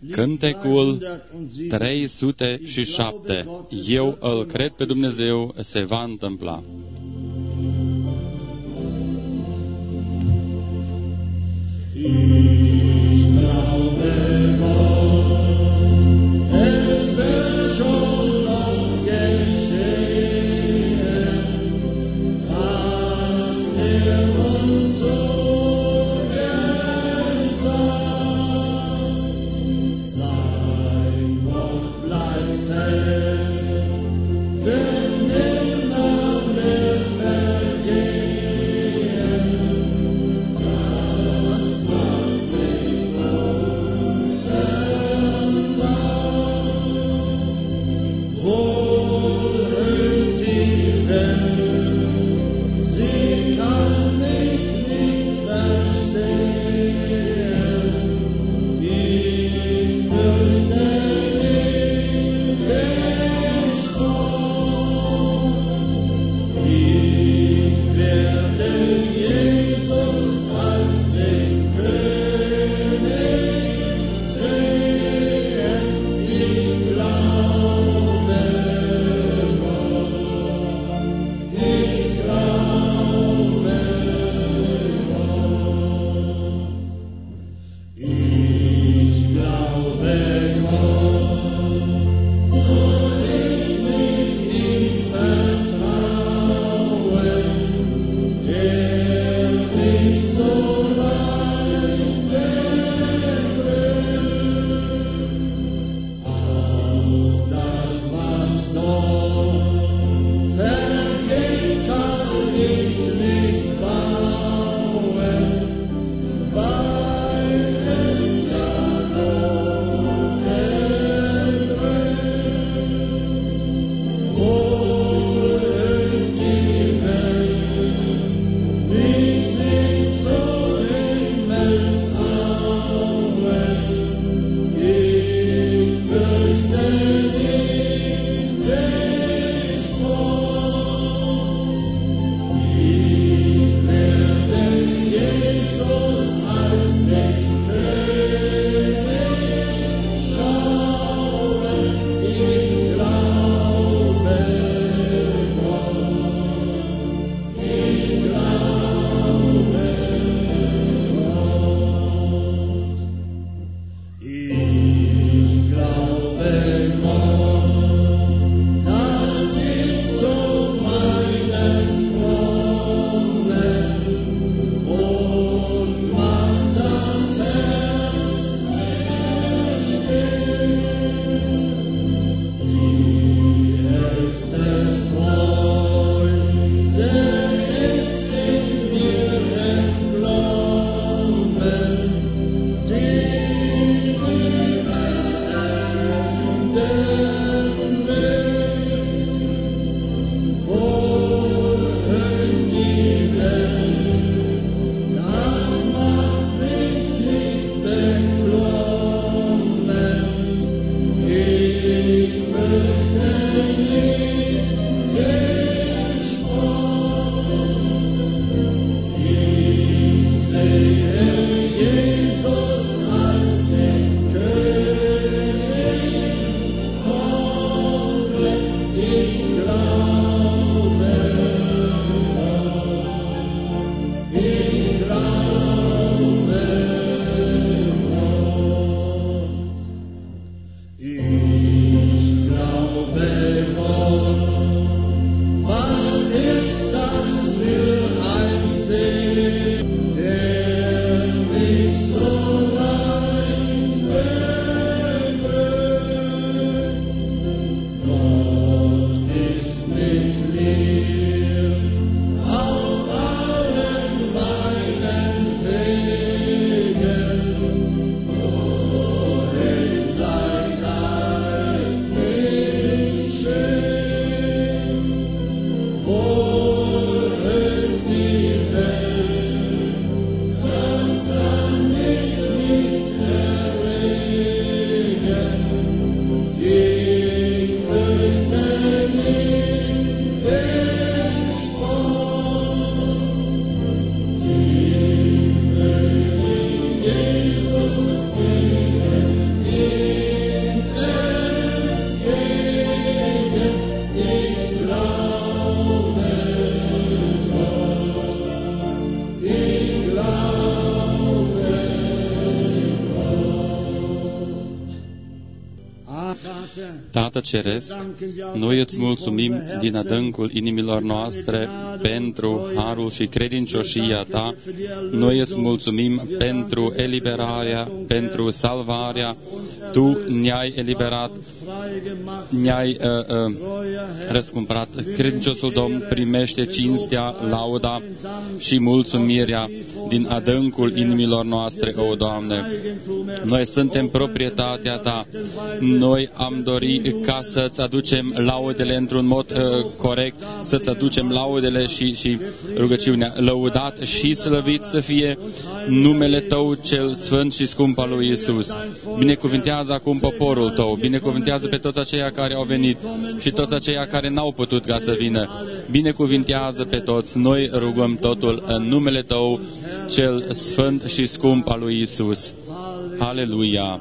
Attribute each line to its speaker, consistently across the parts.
Speaker 1: Cântecul 307. Eu îl cred pe Dumnezeu, se va întâmpla.
Speaker 2: Wenn immer
Speaker 1: Tată Ceresc, noi îți mulțumim din adâncul inimilor noastre pentru harul și credincioșia ta. Noi îți mulțumim pentru eliberarea, pentru salvarea. Tu ne-ai eliberat, ne-ai răscumpărat. Credinciosul Domn primește cinstea, lauda și mulțumirea din adâncul inimilor noastre, o Doamne. Noi suntem proprietatea ta. Noi am dorit ca să-ți aducem laudele într-un mod corect, să-ți aducem laudele și rugăciunea. Lăudat și slăvit să fie numele Tău cel sfânt și scump al lui Iisus. Binecuvintează acum poporul Tău, binecuvintează pe toți aceia care au venit și toți aceia care n-au putut ca să vină. Binecuvintează pe toți. Noi rugăm totul în numele Tău cel sfânt și scump al lui Iisus. Aleluia!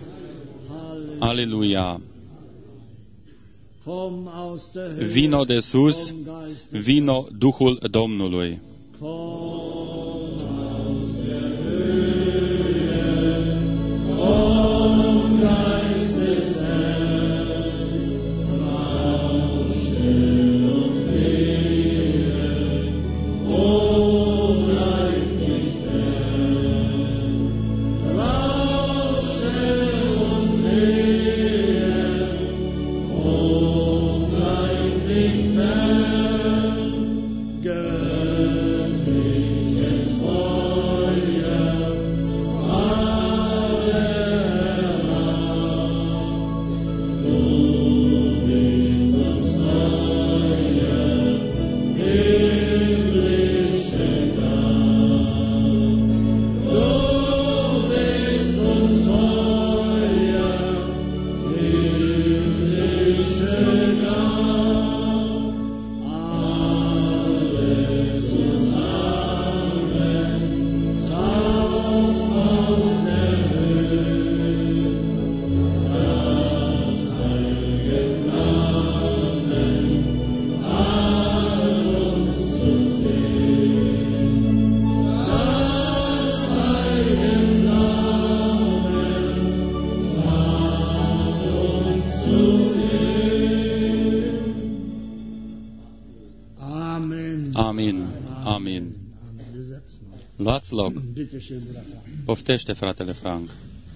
Speaker 1: Aleluia! Vino de sus, vino Duhul Domnului. Amin. Luați loc. Poftește, fratele Frank.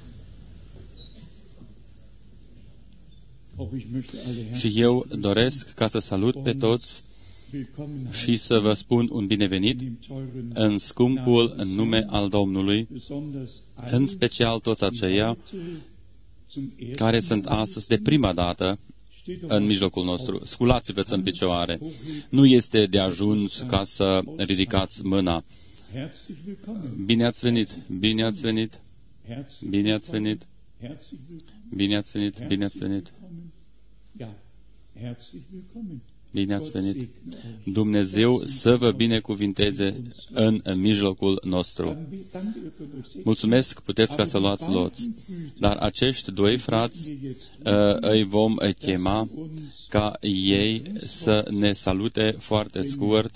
Speaker 1: Și eu doresc ca să salut pe toți și să vă spun un binevenit în scumpul nume al Domnului, în special toți aceia care sunt astăzi de prima dată în mijlocul nostru. Sculați-vă în picioare. Nu este de ajuns ca să ridicați mâna. Bine ați venit, bine ați venit, bine ați venit, bine ați venit, bine ați venit. Bine ați venit. Dumnezeu să vă binecuvinteze în mijlocul nostru. Mulțumesc, puteți ca să luați loți. Dar acești doi frați îi vom chema ca ei să ne salute foarte scurt.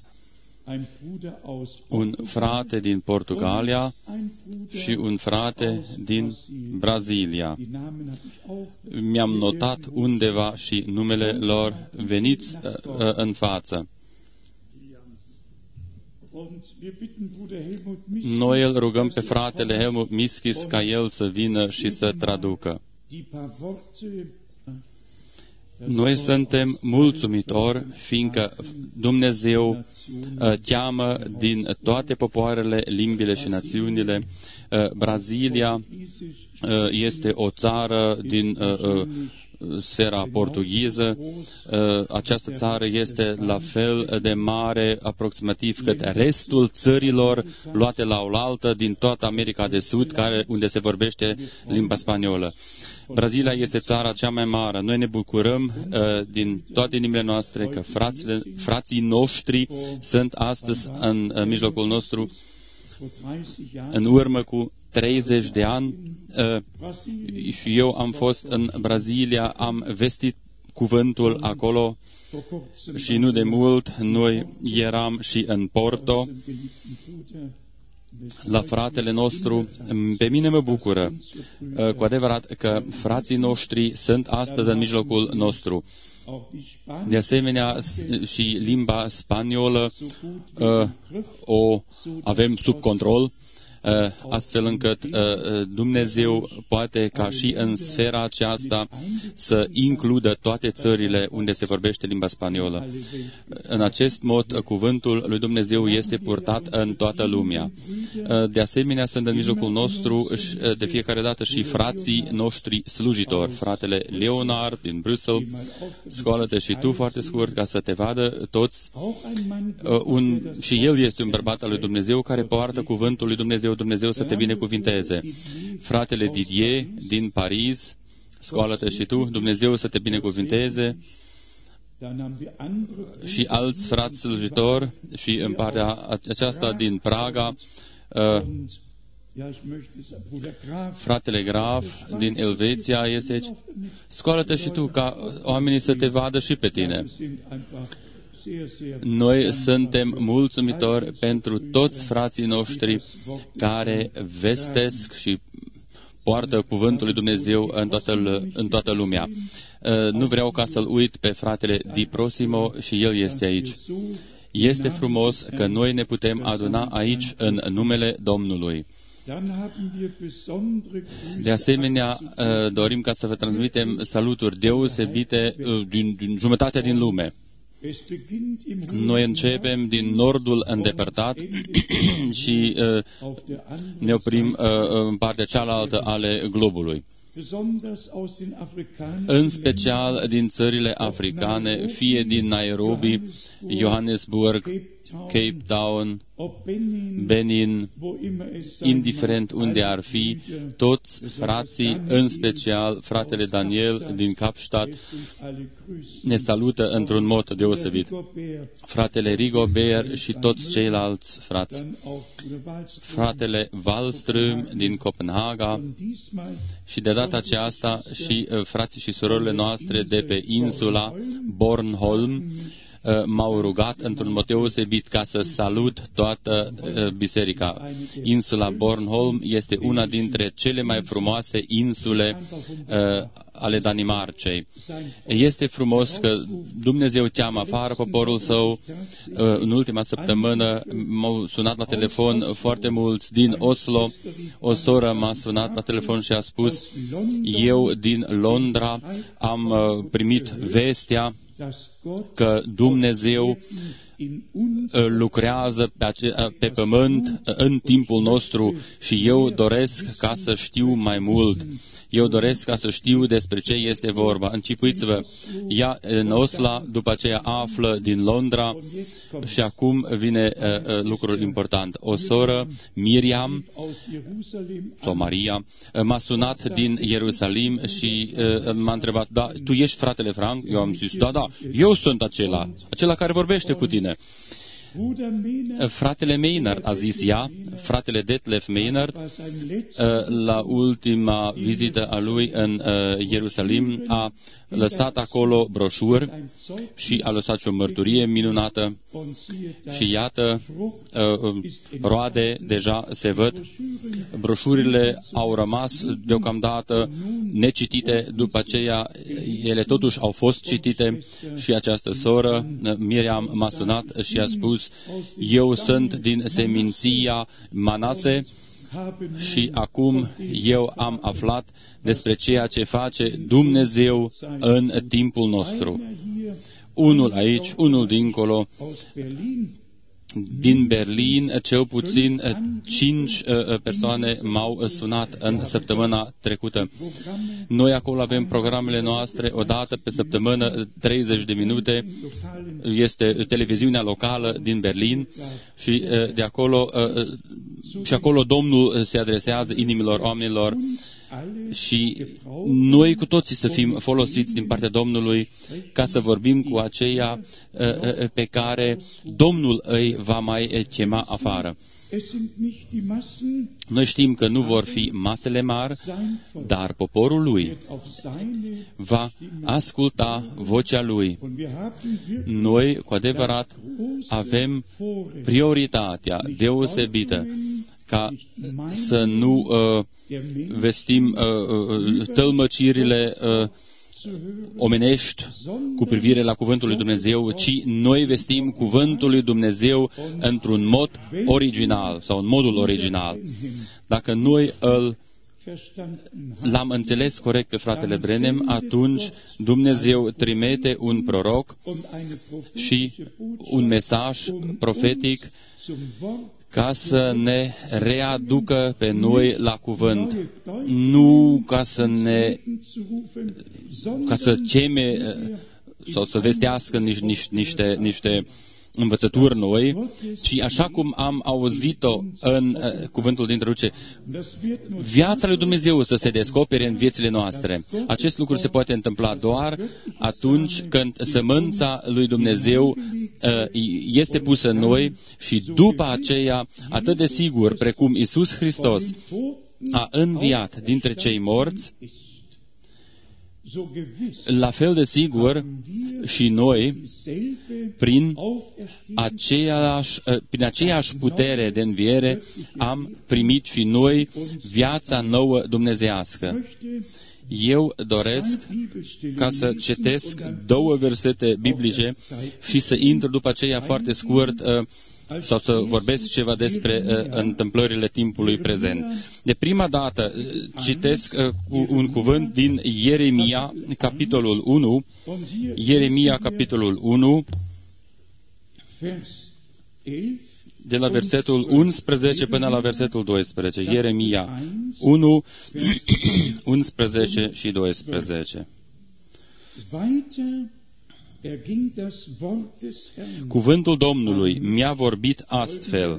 Speaker 1: Un frate din Portugalia și un frate din Brazilia. Mi-am notat undeva și numele lor. Veniți în față. Noi îl rugăm pe fratele Helmut Miskis ca el să vină și să traducă. Noi suntem mulțumitori, fiindcă Dumnezeu cheamă din toate popoarele, limbile și națiunile. Brazilia este o țară din sfera portugheză. Această țară este la fel de mare, aproximativ, cât restul țărilor luate la oaltă din toată America de Sud, unde se vorbește limba spaniolă. Brazilia este țara cea mai mare. Noi ne bucurăm din toate inimile noastre că frații noștri sunt astăzi în mijlocul nostru. În urmă cu 30 de ani și eu am fost în Brazilia, am vestit cuvântul acolo și nu de mult noi eram și în Porto la fratele nostru. Pe mine mă bucură cu adevărat că frații noștri sunt astăzi în mijlocul nostru. De asemenea, și limba spaniolă o avem sub control, astfel încât Dumnezeu poate ca și în sfera aceasta să includă toate țările unde se vorbește limba spaniolă. În acest mod, cuvântul lui Dumnezeu este purtat în toată lumea. De asemenea, sunt în mijlocul nostru de fiecare dată și frații noștri slujitori. Fratele Leonard din Bruxelles, scoală-te și tu foarte scurt ca să te vadă toți. Și el este un bărbat al lui Dumnezeu care poartă cuvântul lui Dumnezeu. Dumnezeu să te binecuvinteze. Fratele Didier din Paris, scoală-te și tu, Dumnezeu să te binecuvinteze. Și alți frați slujitori și în partea aceasta din Praga, fratele Graf din Elveția este aici. Scoală-te și tu ca oamenii să te vadă și pe tine. Noi suntem mulțumitori pentru toți frații noștri care vestesc și poartă cuvântul lui Dumnezeu în toată lumea. Nu vreau ca să-l uit pe fratele Di Prosimo și el este aici. Este frumos că noi ne putem aduna aici în numele Domnului. De asemenea, dorim ca să vă transmitem saluturi deosebite din jumătatea din lume. Noi începem din nordul îndepărtat și ne oprim în partea cealaltă ale globului. În special din țările africane, fie din Nairobi, Johannesburg, Cape Town, Benin, indiferent unde ar fi, toți frații, în special fratele Daniel din Kapstadt, ne salută într-un mod deosebit. Fratele Rigobert și toți ceilalți frați. Fratele Wallström din Copenhaga și de data aceasta și frații și surorile noastre de pe insula Bornholm m-au rugat într-un mod deosebit ca să salut toată biserica. Insula Bornholm este una dintre cele mai frumoase insule ale Danimarcei. Este frumos că Dumnezeu cheamă afară poporul său. În ultima săptămână m-au sunat la telefon foarte mulți din Oslo. O soră m-a sunat la telefon și a spus: eu din Londra am primit vestea că Dumnezeu lucrează pe pământ în timpul nostru și eu doresc ca să știu mai mult. Eu doresc ca să știu despre ce este vorba. Închipuiți-vă, ea în Oslo, după aceea află din Londra și acum vine lucrul important. O soră, Miriam, sau Maria, m-a sunat din Ierusalim și m-a întrebat: da, tu ești fratele Frank? Eu am zis: da, eu sunt acela care vorbește cu tine. Fratele Maynard, a zis ea, fratele Detlef Maynard, la ultima vizită a lui în Ierusalim, a lăsat acolo broșuri și a lăsat și o mărturie minunată și iată, roade deja se văd. Broșurile au rămas deocamdată necitite, după aceea ele totuși au fost citite și această soră, Miriam, m-a sunat și a spus: eu sunt din seminția Manase și acum eu am aflat despre ceea ce face Dumnezeu în timpul nostru. Unul aici, unul dincolo. Din Berlin, cel puțin 5 persoane m-au sunat în săptămâna trecută. Noi acolo avem programele noastre, o dată pe săptămână, 30 de minute, este televiziunea locală din Berlin și de acolo, și acolo Domnul se adresează inimilor oamenilor și noi cu toții să fim folosiți din partea Domnului ca să vorbim cu aceia pe care Domnul îi va mai chema afară. Noi știm că nu vor fi masele mari, dar poporul lui va asculta vocea lui. Noi, cu adevărat, avem prioritatea deosebită ca să nu vestim tălmăcirile omenești cu privire la Cuvântul lui Dumnezeu, ci noi vestim Cuvântul lui Dumnezeu într-un mod original sau în modul original. Dacă noi l-am înțeles corect pe fratele Branham, atunci Dumnezeu trimite un proroc și un mesaj profetic ca să ne readucă pe noi la cuvânt, nu ca să cheme sau să vestească niște învățături noi, ci așa cum am auzit-o în cuvântul de introducere, viața lui Dumnezeu să se descopere în viețile noastre. Acest lucru se poate întâmpla doar atunci când sămânța lui Dumnezeu este pusă în noi și după aceea, atât de sigur precum Iisus Hristos a înviat dintre cei morți, la fel de sigur și noi, prin aceeași putere de înviere, am primit și noi viața nouă dumnezeiască. Eu doresc ca să citesc 2 versete biblice și să intru după aceea foarte scurt sau să vorbesc ceva despre întâmplările timpului prezent. De prima dată citesc un cuvânt din Ieremia, capitolul 1, Ieremia, capitolul 1, de la versetul 11 până la versetul 12. Ieremia 1, 11 și 12. Cuvântul Domnului mi-a vorbit astfel: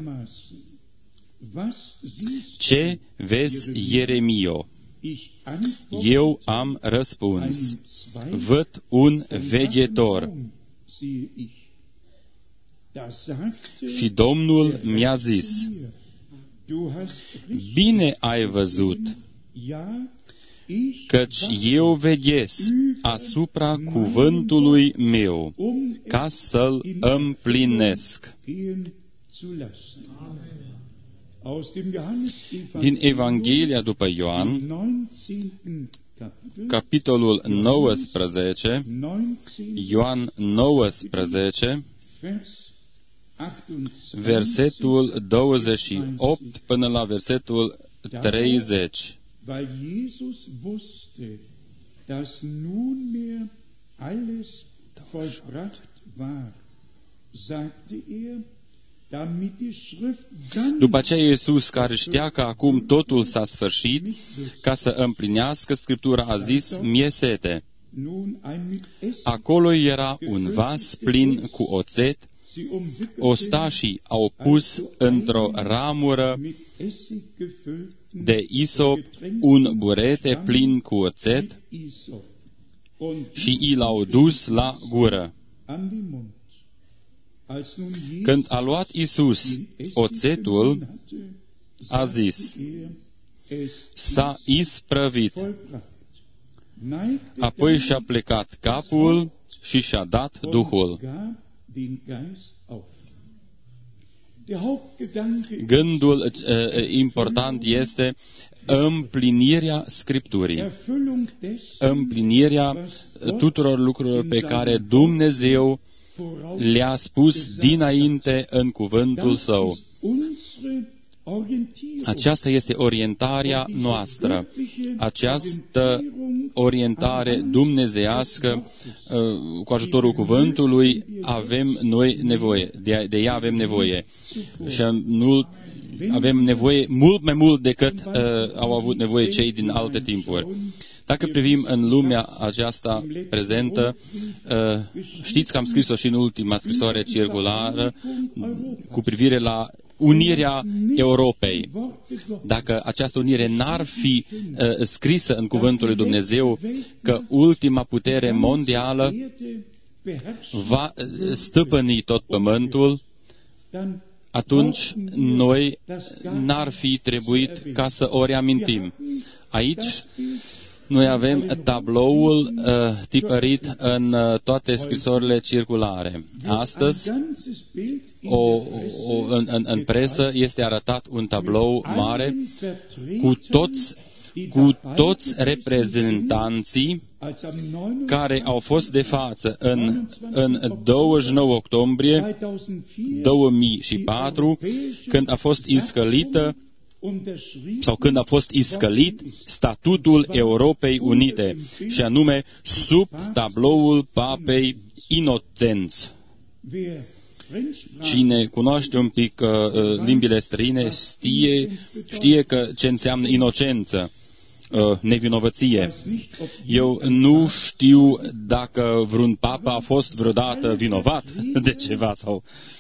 Speaker 1: Ce vezi, Ieremio? Eu am răspuns: văd un veghetor. Și Domnul mi-a zis: Bine ai văzut, căci eu veghez asupra cuvântului meu, ca să-l împlinesc. Din Evanghelia după Ioan, capitolul 19, Ioan 19, versetul 28 până la versetul 30.
Speaker 2: Weil Jesus wusste, dass nunmehr alles vollbracht war, sagte er, damit die Schrift ganz...
Speaker 1: După aceea Iisus, care știa că acum totul s-a sfârșit, ca să împlinească Scriptura, a zis: mie sete. Acolo era un vas plin cu oțet. Ostașii au pus într-o ramură de isop un burete plin cu oțet și i l-au dus la gură. Când a luat Iisus oțetul, a zis: s-a isprăvit. Apoi și-a plecat capul și și-a dat Duhul. Gândul important este împlinirea Scripturii, împlinirea tuturor lucrurilor pe care Dumnezeu le-a spus dinainte în cuvântul Său. Aceasta este orientarea noastră. Această orientare dumnezeiască, cu ajutorul cuvântului, avem noi nevoie. De ea avem nevoie. Și avem nevoie mult mai mult decât au avut nevoie cei din alte timpuri. Dacă privim în lumea aceasta prezentă, știți că am scris-o și în ultima scrisoare circulară cu privire la unirea Europei. Dacă această unire n-ar fi scrisă în Cuvântul lui Dumnezeu, că ultima putere mondială va stăpâni tot pământul, atunci noi n-ar fi trebuit ca să o reamintim. Aici Noi avem tabloul tipărit în toate scrisorile circulare. Astăzi, în presă este arătat un tablou mare cu toți reprezentanții care au fost de față în 29 octombrie 2004, când a fost iscălită sau când a fost iscălit statutul Europei Unite, și anume sub tabloul Papei Inocenț. Cine cunoaște un pic limbile străine știe că ce înseamnă inocență, nevinovăție. Eu nu știu dacă vreun papă a fost vreodată vinovat de ceva sau...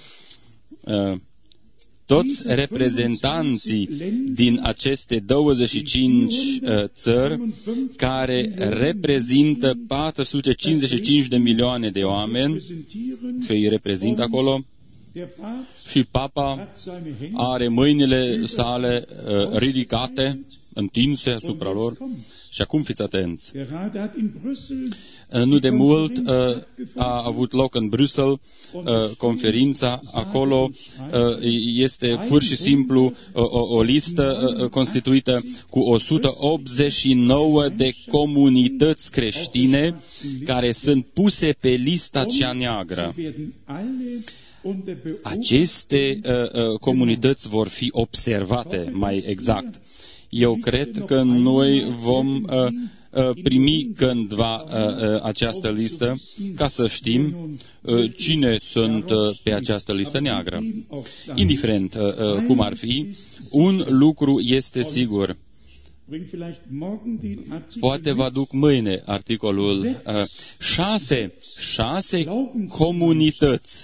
Speaker 1: Toți reprezentanții din aceste 25 țări, care reprezintă 455 de milioane de oameni, și îi reprezintă acolo, și Papa are mâinile sale ridicate, întinse asupra lor. Și acum fiți atenți. Nu de mult a avut loc în Bruxelles conferința. Acolo este pur și simplu o listă constituită cu 189 de comunități creștine care sunt puse pe lista cea neagră. Aceste comunități vor fi observate mai exact. Eu cred că noi vom primi cândva această listă ca să știm cine sunt pe această listă neagră. Indiferent cum ar fi, un lucru este sigur. Poate vă aduc mâine articolul 6 comunități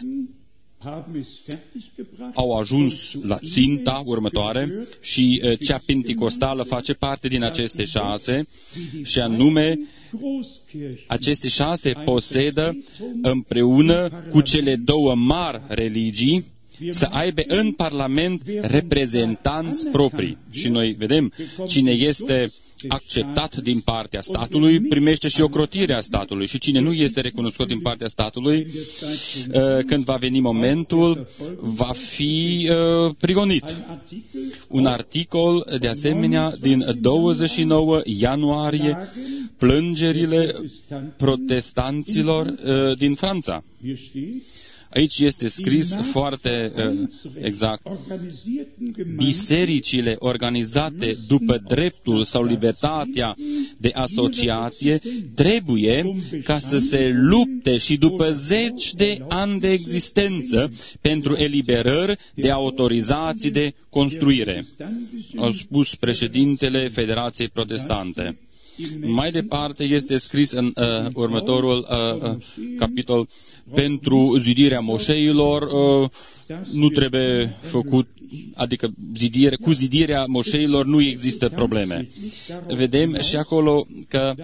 Speaker 1: au ajuns la ținta următoare și cea penticostală face parte din aceste 6, și anume aceste 6 posedă împreună cu cele 2 mari religii să aibă în Parlament reprezentanți proprii. Și noi vedem cine este acceptat din partea statului, primește și ocrotirea statului, și cine nu este recunoscut din partea statului, când va veni momentul, va fi prigonit. Un articol, de asemenea, din 29 ianuarie, plângerile protestanților din Franța. Aici este scris foarte exact: bisericile organizate după dreptul sau libertatea de asociație trebuie ca să se lupte și după 10 de ani de existență pentru eliberări de autorizații de construire, au spus președintele Federației Protestante. Mai departe este scris în următorul capitol: pentru zidirea moșeilor nu trebuie făcut, adică cu zidirea moșeilor nu există probleme. Vedem și acolo că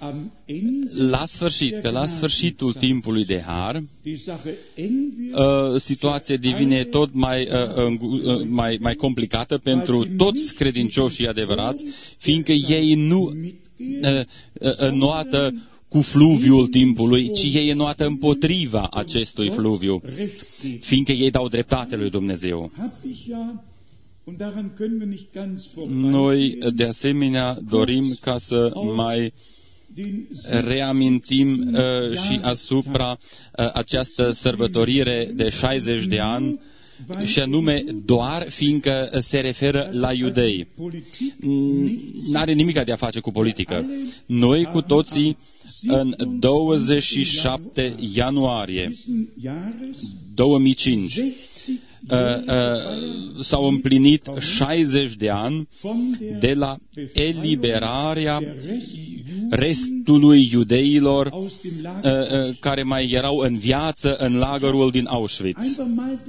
Speaker 1: la sfârșitul timpului de har, situația devine tot mai complicată pentru toți credincioșii adevărați, fiindcă ei nu înoată cu fluviul timpului, ci ei înoată împotriva acestui fluviu, fiindcă ei dau dreptate lui Dumnezeu. Noi, de asemenea, dorim ca să mai reamintim și asupra această sărbătorire de 60 de ani, și anume doar fiindcă se referă la iudei. N-are nimic de a face cu politică. Noi cu toții, în 27 ianuarie 2005, s-au împlinit 60 de ani de la eliberarea restului iudeilor care mai erau în viață în lagărul din Auschwitz.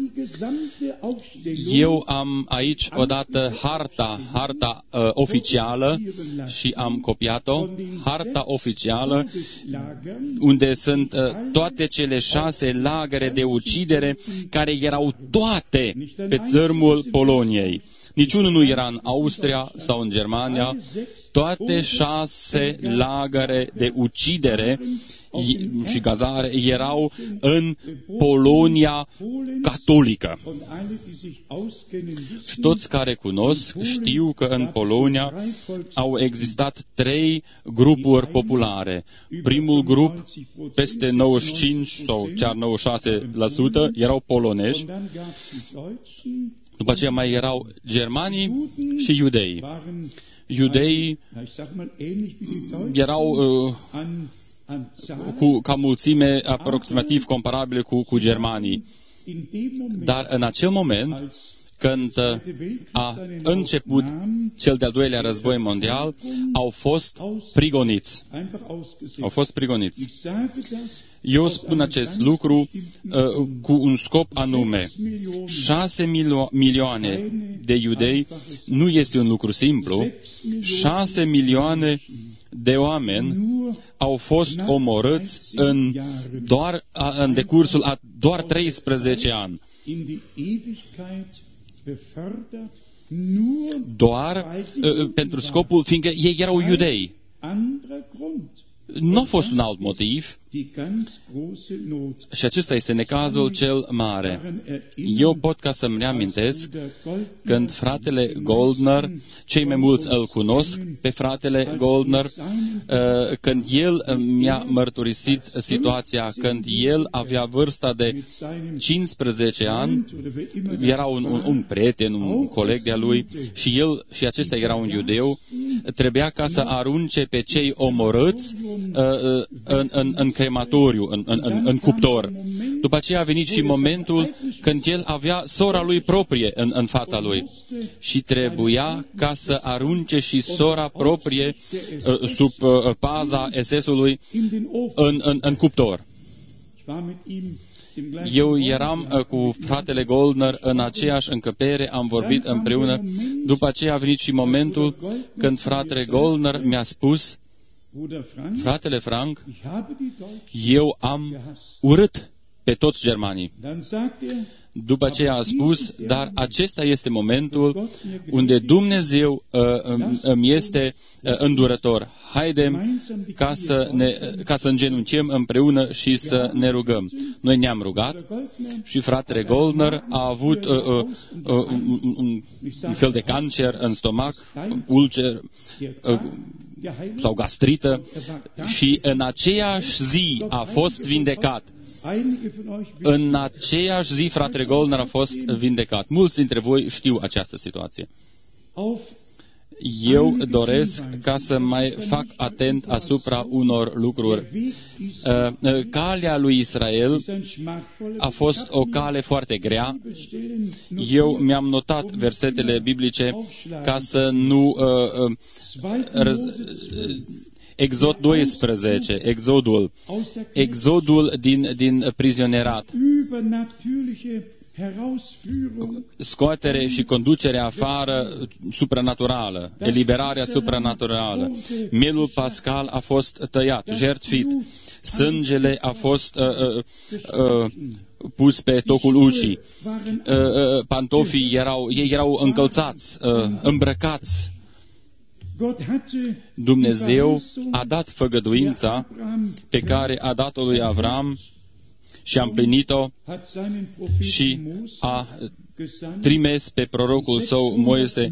Speaker 1: Eu am aici odată harta oficială și am copiat-o, harta oficială unde sunt toate cele 6 lagăre de ucidere care erau toate pe țărmul Poloniei. niciunul nu era în Austria sau în Germania. Toate 6 lagăre de ucidere și cazare erau în Polonia catolică. Și toți care cunosc știu că în Polonia au existat 3 grupuri populare. Primul grup, peste 95 sau chiar 96% erau polonezi. După aceea mai erau germanii și iudeii. Iudeii erau ca mulțime aproximativ comparabile cu germanii. Dar în acel moment, când a început cel de-al doilea război mondial, au fost prigoniți. Au fost prigoniți. Eu spun acest lucru cu un scop anume. 6 milioane de iudei nu este un lucru simplu. 6 milioane de oameni au fost omorâți în decursul a doar 13 ani. Doar pentru scopul, fiindcă ei erau iudei. Nu a fost un alt motiv și acesta este necazul cel mare. Eu pot ca să-mi reamintesc când fratele Goldner, cei mai mulți îl cunosc pe fratele Goldner, când el mi-a mărturisit situația, când el avea vârsta de 15 ani, era un prieten, un coleg de-a lui și el și acesta era un iudeu, trebuia ca să arunce pe cei omorâți în crematoriu, în cuptor. După aceea a venit și momentul când el avea sora lui proprie în fața lui și trebuia ca să arunce și sora proprie sub paza SS-ului în cuptor. Eu eram cu fratele Goldner în aceeași încăpere, am vorbit împreună. După aceea a venit și momentul când fratele Goldner mi-a spus: fratele Frank, eu am urât pe toți germanii. După aceea a spus, dar acesta este momentul unde Dumnezeu îmi este îndurător. Haidem ca să îngenunchem împreună și să ne rugăm. Noi ne-am rugat și fratele Goldner a avut un fel de cancer în stomac, ulcer sau gastrită și în aceeași zi a fost vindecat. În aceeași zi, fratele Goldner a fost vindecat. Mulți dintre voi știu această situație. Eu doresc ca să mai fac atent asupra unor lucruri. Calea lui Israel a fost o cale foarte grea. Eu mi-am notat versetele biblice ca să nu Exod 12, Exodul din prizonierat, scoatere și conducere afară supranaturală, eliberarea supranaturală. Mielul pascal a fost tăiat, jertfit, sângele a fost pus pe tocul ușii, pantofii erau încălțați, îmbrăcați. Dumnezeu a dat făgăduința pe care a dat-o lui Avram și a împlinit-o și a trimis pe prorocul său Moise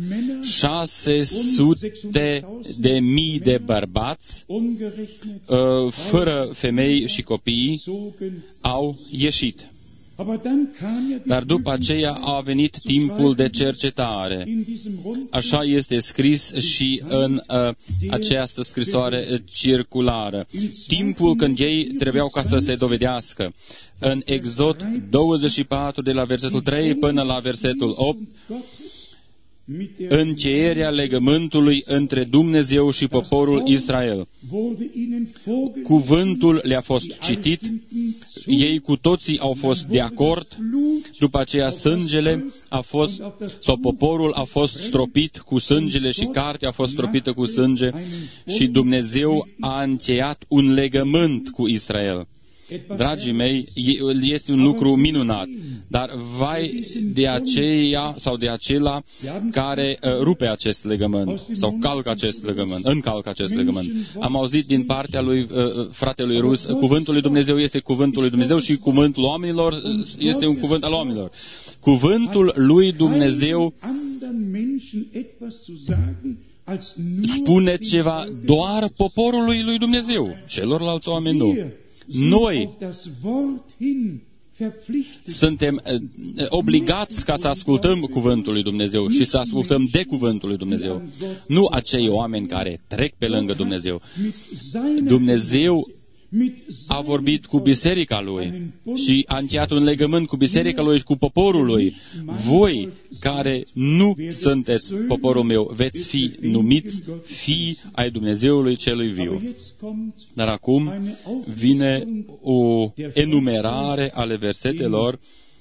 Speaker 1: 600.000 de bărbați, fără femei și copii, au ieșit. Dar după aceea a venit timpul de cercetare. Așa este scris și în această scrisoare circulară. Timpul când ei trebuiau ca să se dovedească. În Exod 24, de la versetul 3 până la versetul 8, încheierea legământului între Dumnezeu și poporul Israel. Cuvântul le-a fost citit, ei cu toții au fost de acord, după aceea sângele a fost, sau poporul a fost stropit cu sângele și cartea a fost stropită cu sânge și Dumnezeu a încheiat un legământ cu Israel. Dragii mei, este un lucru minunat, dar vai de aceea sau de acela care rupe acest legământ sau încalcă acest legământ. Am auzit din partea lui fratelui Rus, cuvântul lui Dumnezeu este cuvântul lui Dumnezeu și cuvântul oamenilor este un cuvânt al oamenilor. Cuvântul lui Dumnezeu spune ceva doar poporului lui Dumnezeu, celorlalți oameni nu. Noi suntem obligați ca să ascultăm cuvântul lui Dumnezeu și să ascultăm de cuvântul lui Dumnezeu. Nu acei oameni care trec pe lângă Dumnezeu. Dumnezeu a vorbit cu biserica lui și a încheiat un legământ cu biserica lui și cu poporul lui. Voi, care nu sunteți poporul meu, veți fi numiți fii ai Dumnezeului celui viu. Dar acum vine o enumerare ale versetelor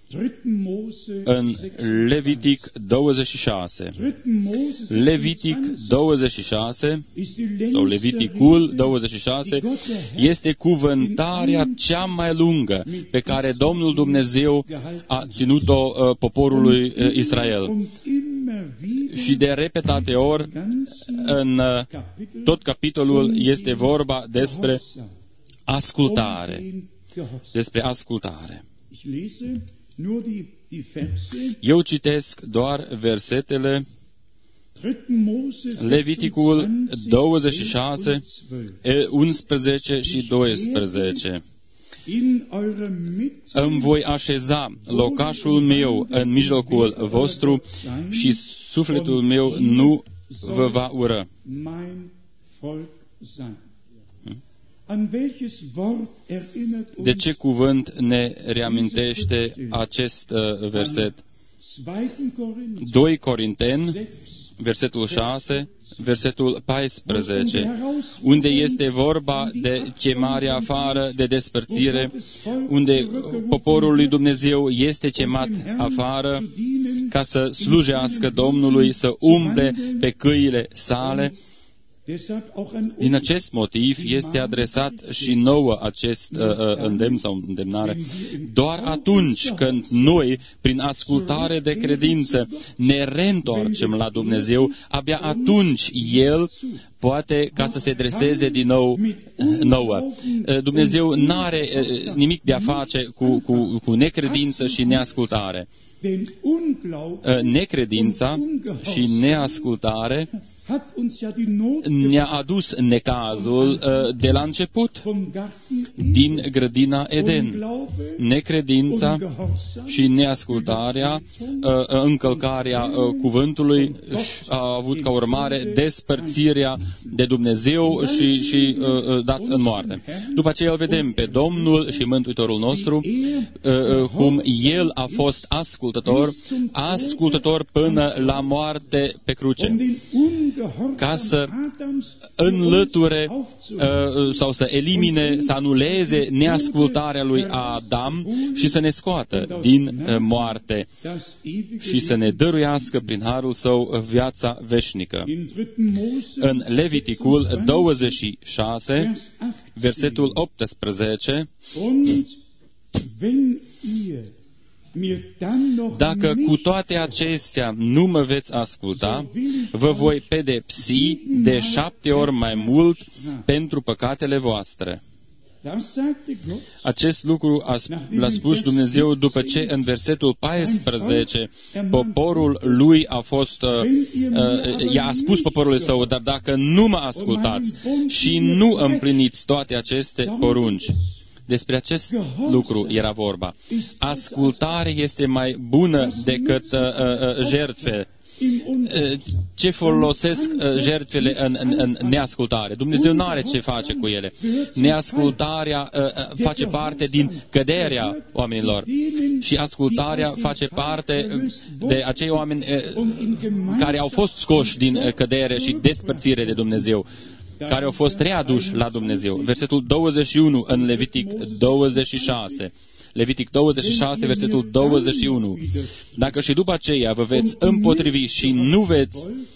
Speaker 1: în Levitic 26. Levitic 26, sau Leviticul 26, este cuvântarea cea mai lungă pe care Domnul Dumnezeu a ținut-o poporului Israel. Și de repetate ori, în tot capitolul este vorba despre ascultare. Despre ascultare. Eu citesc doar versetele Leviticul 26, 11 și 12. Îmi voi așeza locașul meu în mijlocul vostru și sufletul meu nu vă va ură. De ce cuvânt ne reamintește acest verset? 2 Corinteni, versetul 6, versetul 14, unde este vorba de chemare afară, de despărțire, unde poporul lui Dumnezeu este chemat afară ca să slujească Domnului, să umble pe căile sale. Din acest motiv este adresat și nouă acest îndemn sau îndemnare. Doar atunci când noi, prin ascultare de credință, ne reîntoarcem la Dumnezeu, abia atunci El poate ca să se dreseze din nou nouă. Dumnezeu nu are nimic de a face cu necredință și neascultare. Necredința și neascultare ne-a adus necazul de la început din grădina Eden. Necredința și neascultarea, încălcarea cuvântului a avut ca urmare despărțirea de Dumnezeu și dați în moarte. După aceea îl vedem pe Domnul și Mântuitorul nostru, cum El a fost ascultător până la moarte pe cruce, ca să înlăture sau să elimine, să anuleze neascultarea lui Adam și să ne scoată din moarte și să ne dăruiască prin harul său viața veșnică. În Leviticul 26, versetul 18, dacă cu toate acestea nu mă veți asculta, vă voi pedepsi de 7 ori mai mult pentru păcatele voastre. Acest lucru l-a spus Dumnezeu după ce în versetul 14 poporul lui i-a spus poporului său, dar dacă nu mă ascultați și nu împliniți toate aceste porunci. Despre acest lucru era vorba. Ascultare este mai bună decât jertfe. Ce folosesc jertfele în neascultare? Dumnezeu nu are ce face cu ele. Neascultarea face parte din căderea oamenilor și ascultarea face parte de acei oameni care au fost scoși din cădere și despărțire de Dumnezeu, care au fost readuși la Dumnezeu. Versetul 21 în Levitic 26. Levitic 26, versetul 21. Dacă și după aceea vă veți împotrivi și nu veți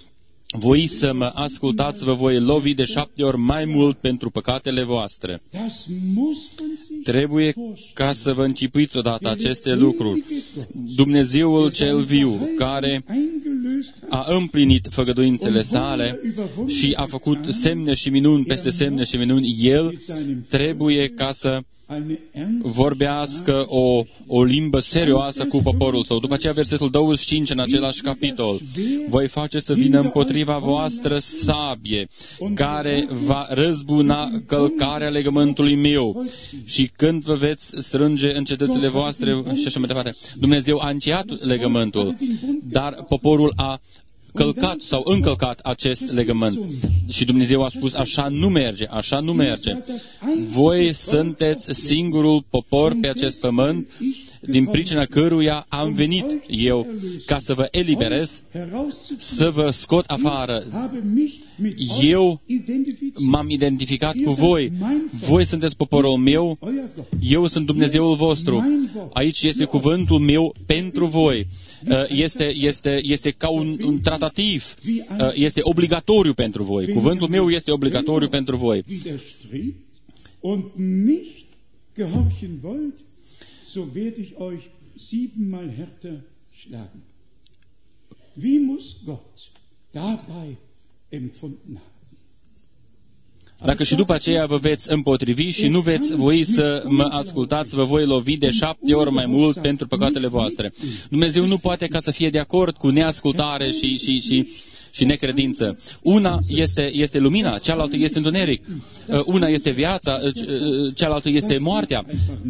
Speaker 1: voi să mă ascultați, vă voi lovi de 7 ori mai mult pentru păcatele voastre. Trebuie ca să vă închipuiți odată aceste lucruri. Dumnezeul cel viu, care a împlinit făgăduințele sale și a făcut semne și minuni peste semne și minuni, El trebuie ca să vorbească o limbă serioasă cu poporul său. După aceea, versetul 25 în același capitol. Voi face să vină împotriva voastră sabie, care va răzbuna călcarea legământului meu. Și când vă veți strânge în cetățile voastre și așa mai departe. Dumnezeu a încheiat legământul, dar poporul a călcat sau încălcat acest legământ. Și Dumnezeu a spus, așa nu merge, așa nu merge. Voi sunteți singurul popor pe acest pământ, din pricina căruia am venit eu, ca să vă eliberez, să vă scot afară. Eu m-am identificat cu voi. Voi sunteți poporul meu, eu sunt Dumnezeul vostru. Aici este cuvântul meu pentru voi. Este ca un tratativ, este obligatoriu pentru voi. Cuvântul meu este obligatoriu pentru voi.
Speaker 2: So werde ich euch 7-mal härter schlagen. Wie muss Gott dabei empfunden haben?
Speaker 1: Dacă și după aceea vă veți împotrivi și nu veți voi să mă ascultați, vă voi lovi de 7 ori mai mult pentru păcatele voastre. Dumnezeu nu poate ca să fie de acord cu neascultare și necredință. Una este lumina, cealaltă este întuneric. Una este viața, cealaltă este moartea.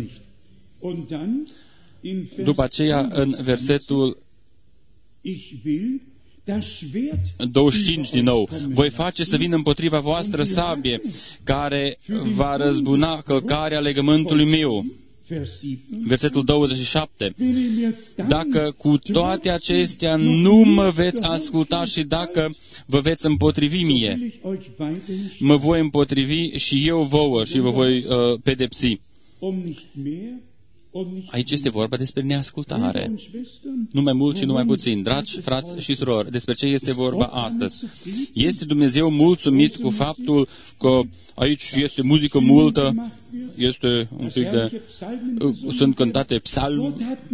Speaker 1: După aceea, în versetul 25 din nou, voi face să vină împotriva voastră sabie, care va răzbuna călcarea legământului meu. Versetul 27. Dacă cu toate acestea nu mă veți asculta și dacă vă veți împotrivi mie, mă voi împotrivi și eu vouă și vă voi pedepsi. Aici este vorba despre neascultare. Nu mai mult și nu mai puțin. Dragi frați și surori, despre ce este vorba astăzi? Este Dumnezeu mulțumit cu faptul că aici este muzică multă, este un pic de... sunt cântate psalmi.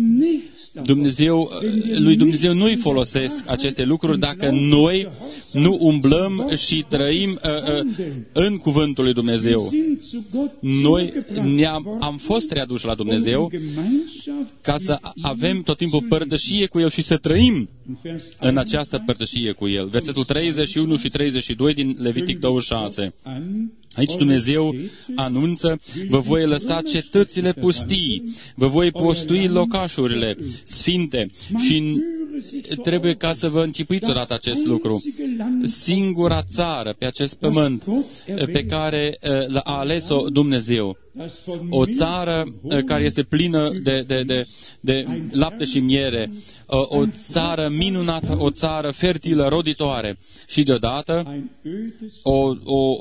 Speaker 1: Lui Dumnezeu nu-i folosesc aceste lucruri dacă noi nu umblăm și trăim în cuvântul lui Dumnezeu. Noi am fost readuși la Dumnezeu ca să avem tot timpul părtășie cu El și să trăim în această părtășie cu El. Versetul 31 și 32 din Levitic 26. Aici Dumnezeu anunță, vă voi lăsa cetățile pustii, vă voi postui locașurile sfinte și trebuie ca să vă închipuiți odată acest lucru. Singura țară pe acest pământ pe care l-a ales-o Dumnezeu, o țară care este plină de lapte și miere, o țară minunată, o țară fertilă, roditoare și deodată o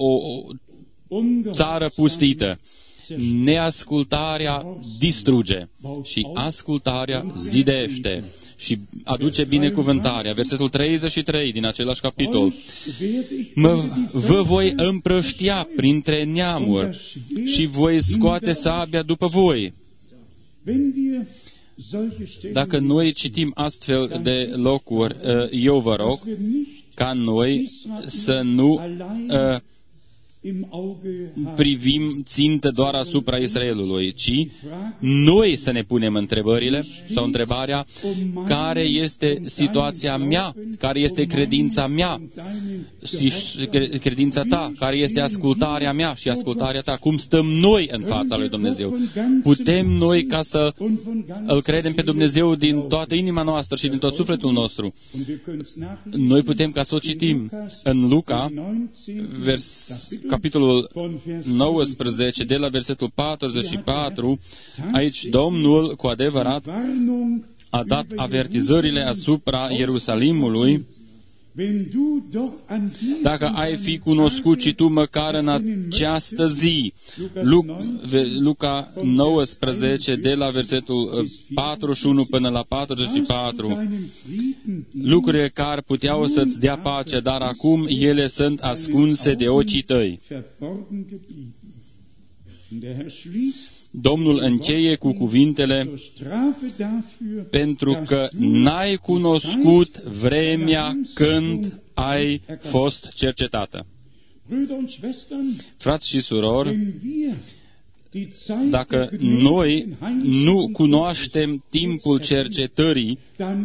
Speaker 1: țară pustită. Neascultarea distruge și ascultarea zidește și aduce binecuvântarea. Versetul 33 din același capitol. Vă voi împrăștia printre neamuri și voi scoate sabia după voi. Dacă noi citim astfel de locuri, eu vă rog ca noi să nu privim țintă doar asupra Israelului, ci noi să ne punem întrebările sau întrebarea care este situația mea, care este credința mea și credința ta, care este ascultarea mea și ascultarea ta, cum stăm noi în fața lui Dumnezeu. Putem noi ca să îl credem pe Dumnezeu din toată inima noastră și din tot sufletul nostru. Noi putem ca să o citim în Luca, capitolul 19, de la versetul 44, aici Domnul cu adevărat a dat avertizările asupra Ierusalimului Dacă ai fi cunoscut și tu măcar în această zi, Luca 19, de la versetul 41 până la 44, lucrurile care puteau să-ți dea pace, dar acum ele sunt ascunse de ochii tăi. Domnul încheie cu cuvintele: pentru că n-ai cunoscut vremea când ai fost cercetată. Frați și surori, dacă noi nu cunoaștem timpul cercetării,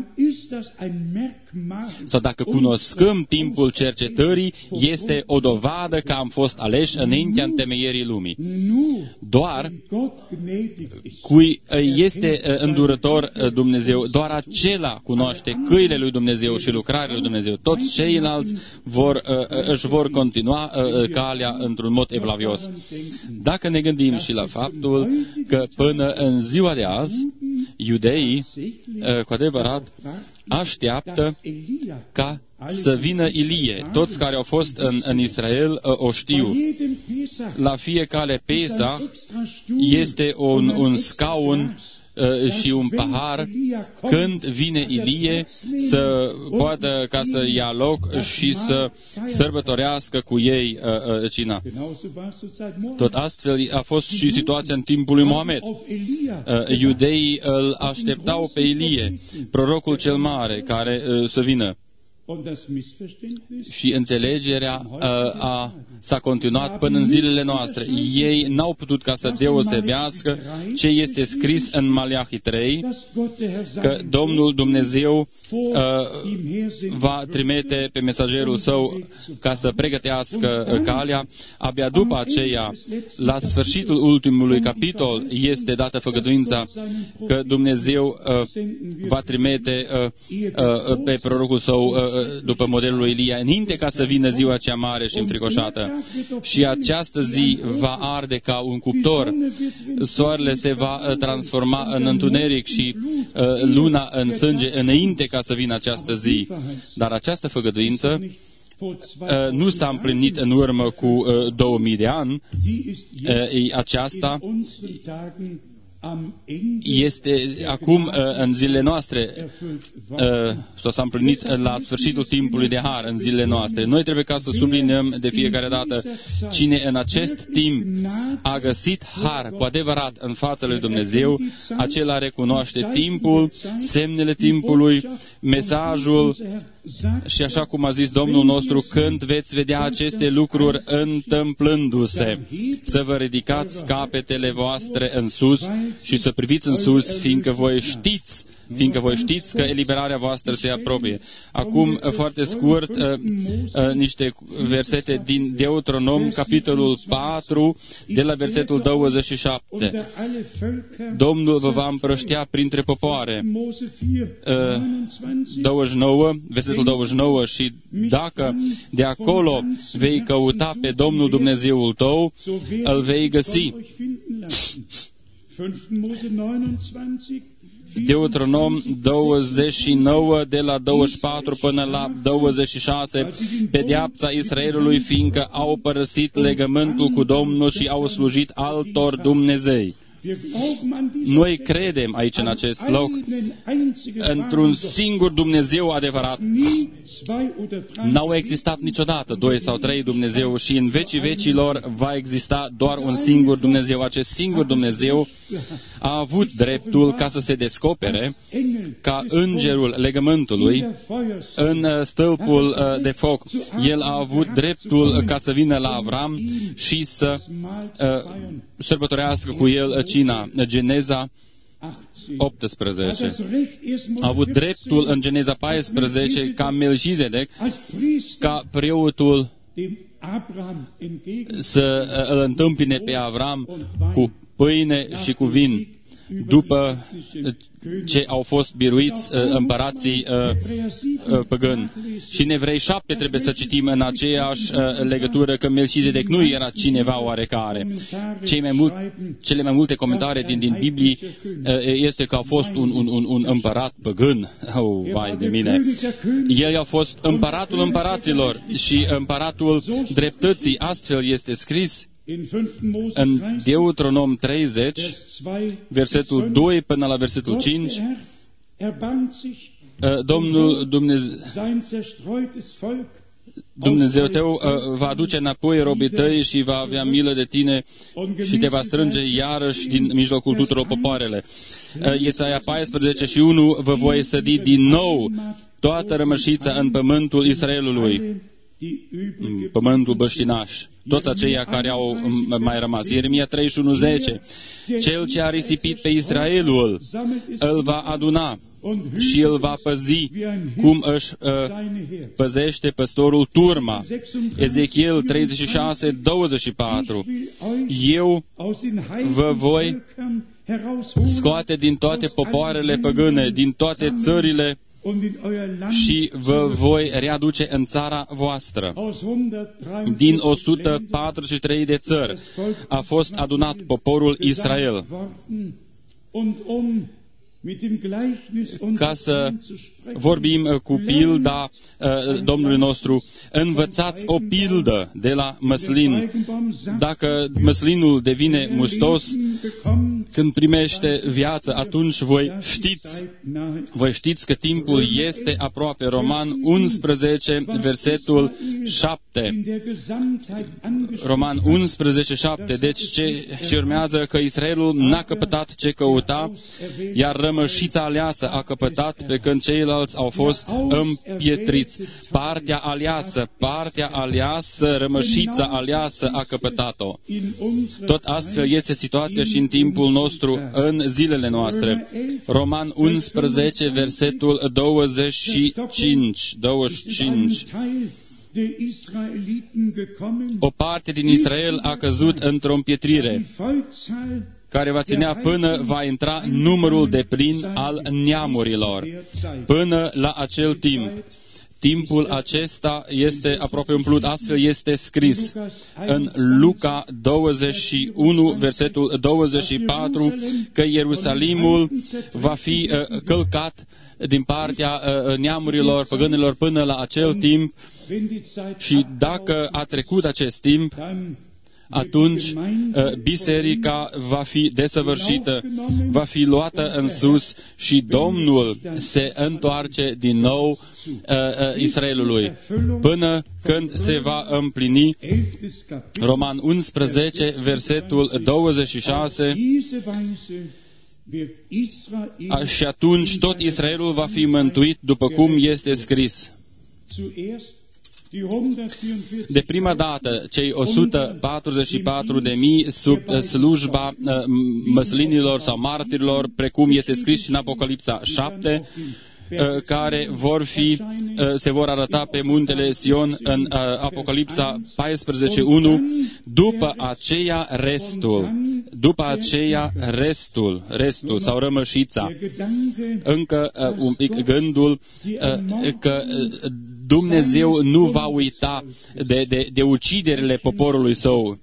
Speaker 1: sau dacă cunoscăm timpul cercetării, este o dovadă că am fost aleși înaintea întemeierii lumii. Doar cui este îndurător Dumnezeu, doar acela cunoaște căile lui Dumnezeu și lucrarea lui Dumnezeu. Toți ceilalți își vor continua calea într-un mod evlavios. Dacă ne gândim și la faptul că până în ziua de azi, iudeii, cu adevărat, așteaptă ca să vină Ilie. Toți care au fost în Israel o știu. La fiecare Pesach este un scaun și un pahar când vine Ilie să poată ca să ia loc și să sărbătorească cu ei cina. Tot astfel a fost și situația în timpul lui Mohamed. Iudeii îl așteptau pe Ilie, prorocul cel mare, care să vină. Și înțelegerea s-a continuat până în zilele noastre. Ei n-au putut ca să deosebească ce este scris în Maleahi 3, că Domnul Dumnezeu va trimite pe mesagerul său ca să pregătească calea. Abia după aceea, la sfârșitul ultimului capitol, este dată făgăduința că Dumnezeu va trimite pe prorocul său după modelul lui Ilia, înainte ca să vină ziua cea mare și înfricoșată. Și această zi va arde ca un cuptor, soarele se va transforma în întuneric și luna în sânge înainte ca să vină această zi. Dar această făgăduință nu s-a împlinit în urmă cu 2000 de ani. Aceasta este acum în zilele noastre, sau s-a împlinit la sfârșitul timpului de har în zilele noastre. Noi trebuie ca să subliniem de fiecare dată: cine în acest timp a găsit har cu adevărat în fața lui Dumnezeu, acela recunoaște timpul, semnele timpului, mesajul. Și așa cum a zis Domnul nostru, când veți vedea aceste lucruri întâmplându-se, să vă ridicați capetele voastre în sus și să priviți în sus, fiindcă voi știți că eliberarea voastră se apropie. Acum, foarte scurt, niște versete din Deuteronom, capitolul 4, de la versetul 27. Domnul vă va împrăștia printre popoare. 29, versetul 29, și dacă de acolo vei căuta pe Domnul Dumnezeul tău, îl vei găsi. Deuteronom 29, de la 24 până la 26, pedeapsa Israelului, fiindcă au părăsit legământul cu Domnul și au slujit altor Dumnezei. Noi credem aici în acest loc într-un singur Dumnezeu adevărat. N-au existat niciodată 2 sau 3 Dumnezeu și în vecii vecilor va exista doar un singur Dumnezeu. Acest singur Dumnezeu a avut dreptul ca să se descopere ca îngerul legământului în stâlpul de foc. El a avut dreptul ca să vină la Avram și să sărbătorească cu el cina. Geneza 18. A avut dreptul în Geneza 14 ca Melchizedek, ca preotul, să îl întâmpine pe Avram cu pâine și cu vin. după ce au fost biruiți împărații păgâni. Și în Evrei 7 trebuie să citim în aceeași legătură că Melchizedec nu era cineva oarecare. Cele mai multe comentarii din Biblie este că a fost un împărat păgân. Oh, vai de mine! El a fost împăratul împăraților și împăratul dreptății. Astfel este scris în Deuteronom 30, versetul 2 până la versetul 5, Domnul Dumnezeu tău va aduce înapoi robii tăi și va avea milă de tine și te va strânge iarăși din mijlocul tuturor popoarele. Isaia 14 și 1, vă voi sădi din nou toată rămășița în pământul Israelului, pământul băștinaș, toți aceia care au mai rămas. Ieremia 31:10, cel ce a risipit pe Israelul îl va aduna și îl va păzi cum își păzește păstorul turma. Ezechiel 36:24, eu vă voi scoate din toate popoarele păgâne, din toate țările și vă voi readuce în țara voastră. Din 143 de țări a fost adunat poporul Israel. Ca să vorbim cu pilda Domnului nostru, învățați o pildă de la măslin. Dacă măslinul devine mustos, când primește viață, atunci voi știți că timpul este aproape. Roman 11, versetul 7. Roman 11:7. Deci ce urmează? Că Israelul n-a căpătat ce căuta, iar rămășița aleasă a căpătat, pe când ceilalți au fost împietriți. Partea aleasă, rămășița aleasă a căpătat-o. Tot astfel este situația și în timpul nostru, în zilele noastre. Roman 11, versetul 25. O parte din Israel a căzut într-o împietrire, care va ținea până va intra numărul deplin al neamurilor. Până la acel timp. Timpul acesta este aproape umplut. Astfel este scris în Luca 21, versetul 24, că Ierusalimul va fi călcat din partea neamurilor, păgânilor, până la acel timp. Și dacă a trecut acest timp, atunci biserica va fi desăvârșită, va fi luată în sus și Domnul se întoarce din nou Israelului, până când se va împlini Roman 11, versetul 26, și atunci tot Israelul va fi mântuit după cum este scris. De prima dată, cei 144.000 sub slujba măslinilor sau martirilor, precum este scris și în Apocalipsa 7, care se vor arăta pe muntele Sion în Apocalipsa 14:1, după aceea restul sau rămășița. Încă un pic gândul că Dumnezeu nu va uita de uciderile poporului său.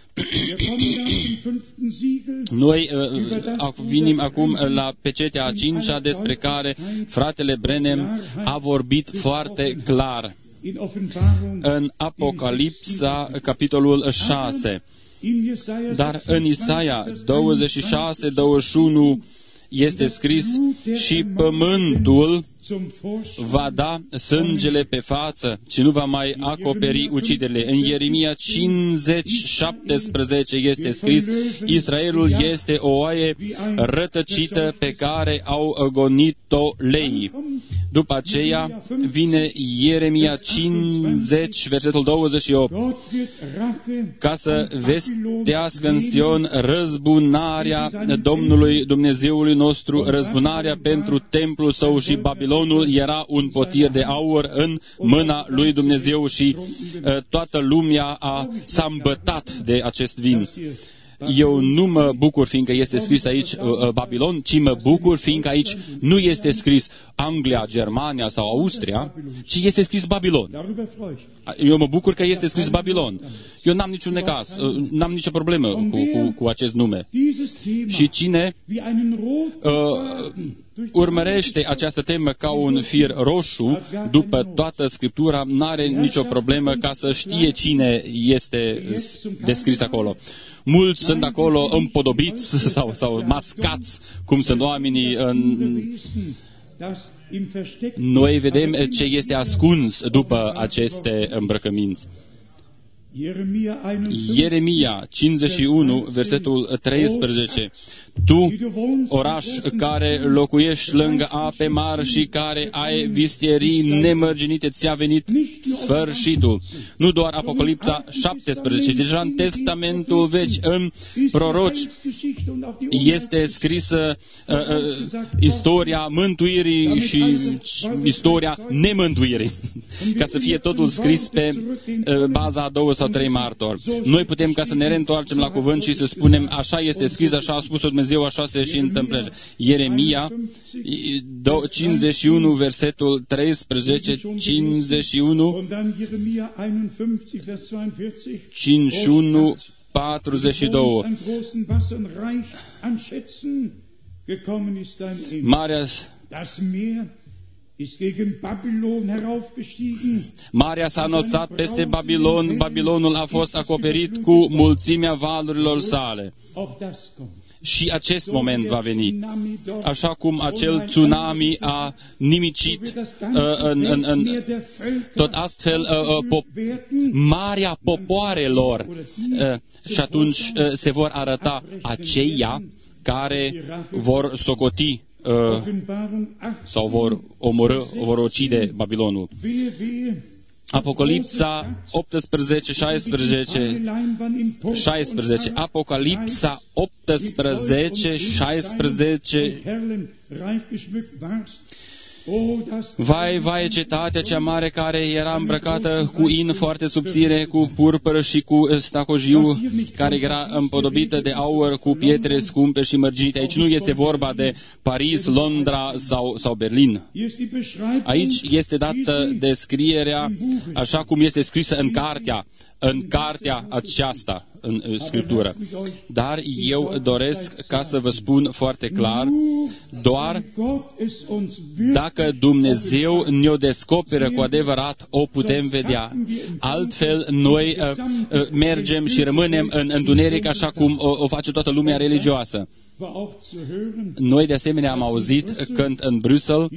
Speaker 1: Noi venim acum la pecetea a 5-a, despre care fratele Branham a vorbit foarte clar în Apocalipsa, capitolul 6. Dar în Isaia 26:21 este scris: și pământul va da sângele pe față și nu va mai acoperi uciderile. În Ieremia 50:17 este scris: Israelul este o oaie rătăcită pe care au gonit-o leii. După aceea vine Ieremia 50, versetul 28, ca să vestească în Sion răzbunarea Domnului Dumnezeului nostru, răzbunarea pentru templul său, și Babilonul era un potir de aur în mâna lui Dumnezeu și toată lumea s-a îmbătat de acest vin. eu nu mă bucur fiindcă este scris aici Babilon, ci mă bucur fiindcă aici nu este scris Anglia, Germania sau Austria, ci este scris Babilon. Eu mă bucur că este scris Babilon. Eu n-am niciun necaz, n-am nicio problemă cu acest nume. Și cine urmărește această temă ca un fir roșu după toată Scriptura, n-are nicio problemă ca să știe cine este descris acolo. Mulți sunt acolo împodobiți sau mascați, cum sunt oamenii Noi vedem ce este ascuns după aceste îmbrăcăminți. Ieremia 51, versetul 13. Tu, oraș care locuiești lângă ape mari și care ai vistierii nemărginite, ți-a venit sfârșitul. Nu doar Apocalipsa 17, deja în Testamentul Vechi, în proroci, este scrisă istoria mântuirii și istoria nemântuirii, ca să fie totul scris pe baza a 2 sau 3 martori. Noi putem ca să ne reîntoarcem la cuvânt și să spunem, așa este scris, așa a spus-o Dumnezeu, așa se și întâmplă. Ieremia 51, versetul 13, 51, 42. Marea s-a înălțat peste Babilon, Babilonul a fost acoperit cu mulțimea valurilor sale. Și acest moment va veni. Așa cum acel tsunami a nimicit tot astfel marea popoarelor și atunci se vor arăta aceia care vor socoti sau vor omorâ, vor ucide Babilonul. Apocalipsa 18, 16. Apocalipsa 18, 16. Vai, vai, cetatea cea mare care era îmbrăcată cu in foarte subțire, cu purpură și cu stacojiu, care era împodobită de aur cu pietre scumpe și mărginite. Aici nu este vorba de Paris, Londra sau Berlin. Aici este dată descrierea așa cum este scrisă în cartea aceasta, în Scriptură. Dar eu doresc ca să vă spun foarte clar, doar dacă Dumnezeu ne-o descoperă cu adevărat, o putem vedea. Altfel, noi mergem și rămânem în întuneric așa cum o face toată lumea religioasă. Noi, de asemenea, am auzit când în Bruxelles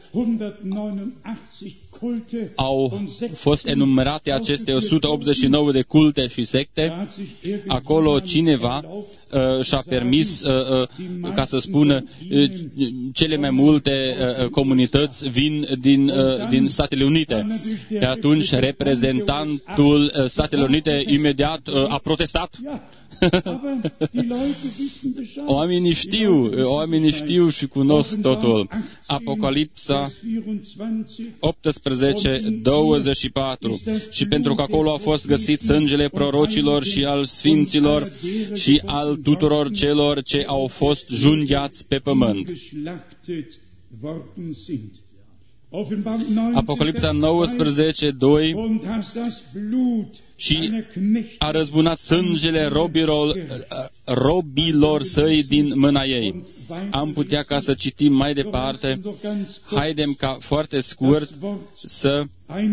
Speaker 1: au fost enumerate aceste 189 de culte și secte. Acolo cineva și-a permis, ca să spună, cele mai multe comunități vin din Statele Unite. De atunci, reprezentantul Statelor Unite imediat a protestat. Oamenii știu și cunosc totul. Apocalipsa 18, 24. Și pentru că acolo a fost găsit sângele prorocilor și al sfinților și al tuturor celor ce au fost junghiați pe pământ. Apocalipsa 19, 2. Și a răzbunat sângele robilor săi din mâna ei. Am putea ca să citim mai departe. Haidem ca foarte scurt să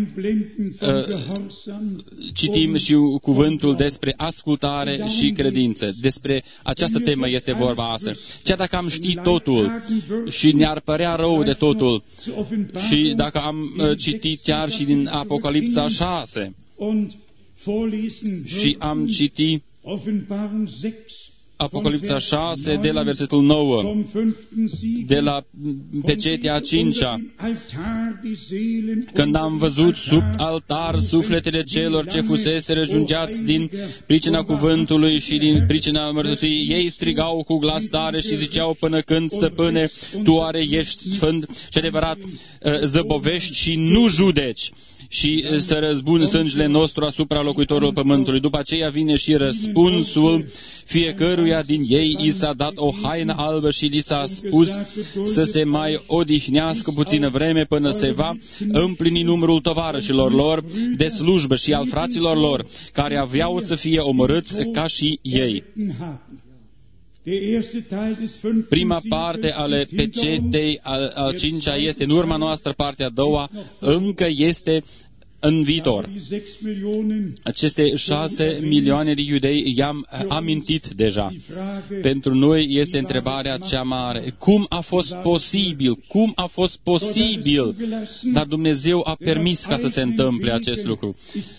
Speaker 1: citim și cuvântul despre ascultare și credință. Despre această temă este vorba astăzi. Chiar dacă am ști totul și ne-ar părea rău de totul și dacă am citit chiar și din Apocalipsa 6 și am citit Apocalipsa 6, de la versetul 9, de la pecetea a 5-a, când am văzut sub altar sufletele celor ce fusese răjungeați din pricina cuvântului și din pricina mărturisiei, ei strigau cu glas tare și ziceau: până când, stăpâne, tu oare ești sfânt și adevărat, zăbovești și nu judeci și să răzbuni sângele nostru asupra locuitorilor pământului. După aceea vine și răspunsul: fiecăruia din ei i s-a dat o haină albă și li s-a spus să se mai odihnească puțină vreme până se va împlini numărul tovarășilor lor de slujbă și al fraților lor, care aveau să fie omorâți ca și ei. Prima parte ale pecetei a 5-a este în urma noastră, partea a doua încă este în viitor. Aceste 6 milioane de iudei i-am amintit deja. Pentru noi este întrebarea cea mare: cum a fost posibil? Cum a fost posibil? Dar Dumnezeu a permis ca să se întâmple acest lucru.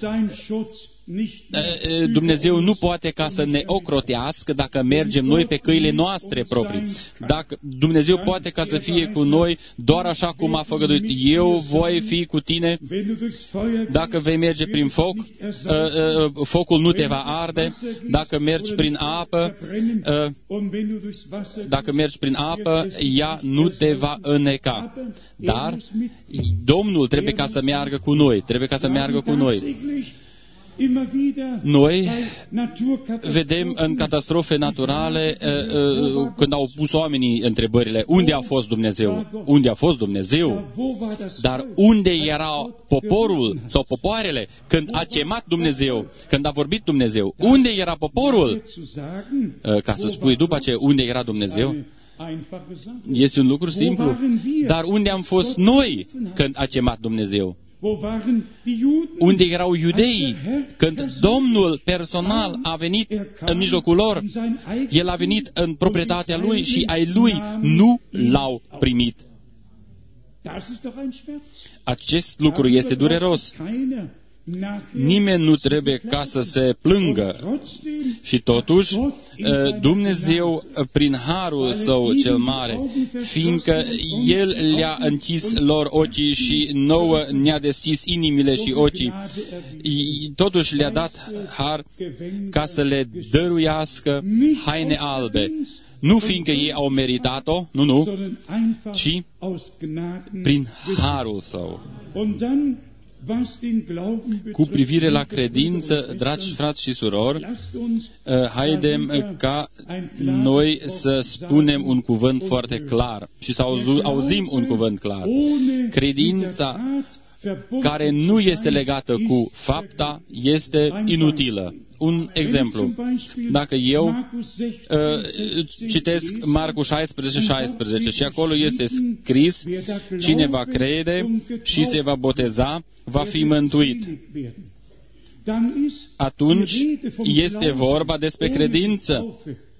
Speaker 1: Dumnezeu nu poate ca să ne ocrotească dacă mergem noi pe căile noastre proprii. Dumnezeu poate ca să fie cu noi doar așa cum a făgăduit: eu voi fi cu tine. Dacă vei merge prin foc, focul nu te va arde. Dacă mergi prin apă, ea nu te va înneca. Dar Domnul trebuie ca să meargă cu noi. Noi vedem în catastrofe naturale, când au pus oamenii întrebările: unde a fost Dumnezeu? Unde a fost Dumnezeu? Dar unde era poporul sau popoarele când a chemat Dumnezeu, când a vorbit Dumnezeu? Unde era poporul? Ca să spui după aceea unde era Dumnezeu, este un lucru simplu. Dar unde am fost noi când a chemat Dumnezeu? Unde erau iudeii când Domnul personal a venit în mijlocul lor? El a venit în proprietatea Lui și ai Lui nu l-au primit. Acest lucru este dureros. Nimeni nu trebuie ca să se plângă. Și totuși, Dumnezeu, prin harul Său cel mare, fiindcă El le-a închis lor ochii și nouă ne-a deschis inimile și ochii, totuși le-a dat har ca să le dăruiască haine albe. Nu fiindcă ei au meritat-o, nu, ci prin harul Său. Cu privire la credință, dragi frați și surori, haidem ca noi să spunem un cuvânt foarte clar și să auzim un cuvânt clar. Credința care nu este legată cu fapta este inutilă. Un exemplu. Dacă eu citesc Marcu 16:16 și acolo este scris: cine va crede și se va boteza, va fi mântuit. Atunci este vorba despre credință.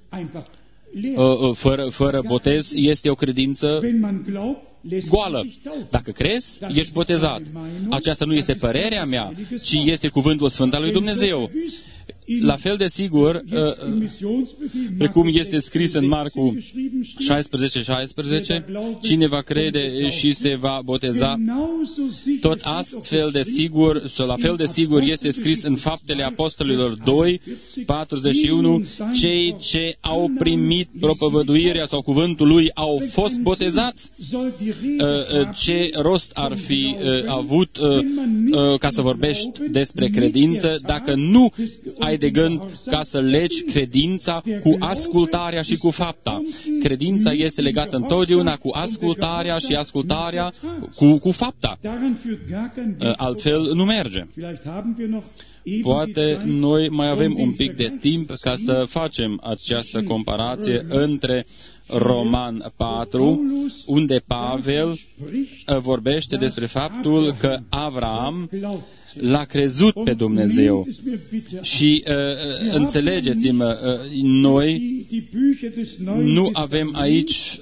Speaker 1: Fără botez este o credință goală. Dacă crezi, ești botezat. Aceasta nu este părerea mea, ci este cuvântul Sfânt al lui Dumnezeu. La fel de sigur, precum este scris în Marcu 16:16, cine va crede și se va boteza, tot astfel de sigur, sau la fel de sigur este scris în Faptele Apostolilor 2:41, cei ce au primit propovăduirea sau cuvântul lui au fost botezați. Ce rost ar fi avut ca să vorbești despre credință dacă nu ai de gând ca să legi credința cu ascultarea și cu fapta. Credința este legată întotdeauna cu ascultarea și ascultarea cu fapta. Altfel nu merge. Poate noi mai avem un pic de timp ca să facem această comparație între Roman 4, unde Pavel vorbește despre faptul că Avram l-a crezut pe Dumnezeu. Și înțelegeți-mă, noi Nu avem aici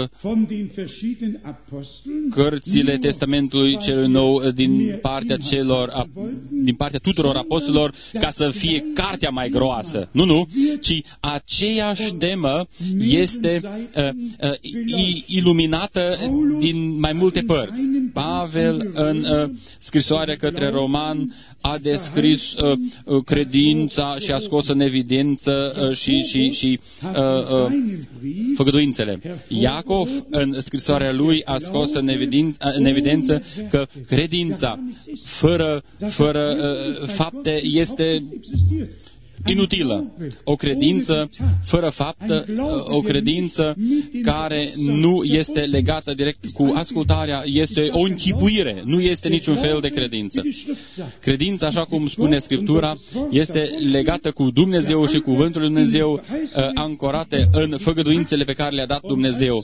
Speaker 1: cărțile Testamentului celui nou din partea tuturor apostolilor ca să fie cartea mai groasă. Nu, ci aceeași temă este iluminată din mai multe părți. Pavel în scrisoarea către Roman a descris credința și a scos în evidență și făgăduințele. Iacov, în scrisoarea lui, a scos în evidență că credința fără fapte este inutilă. O credință fără faptă, o credință care nu este legată direct cu ascultarea, este o închipuire, nu este niciun fel de credință. Credința, așa cum spune Scriptura, este legată cu Dumnezeu și cuvântul lui Dumnezeu, ancorate în făgăduințele pe care le-a dat Dumnezeu.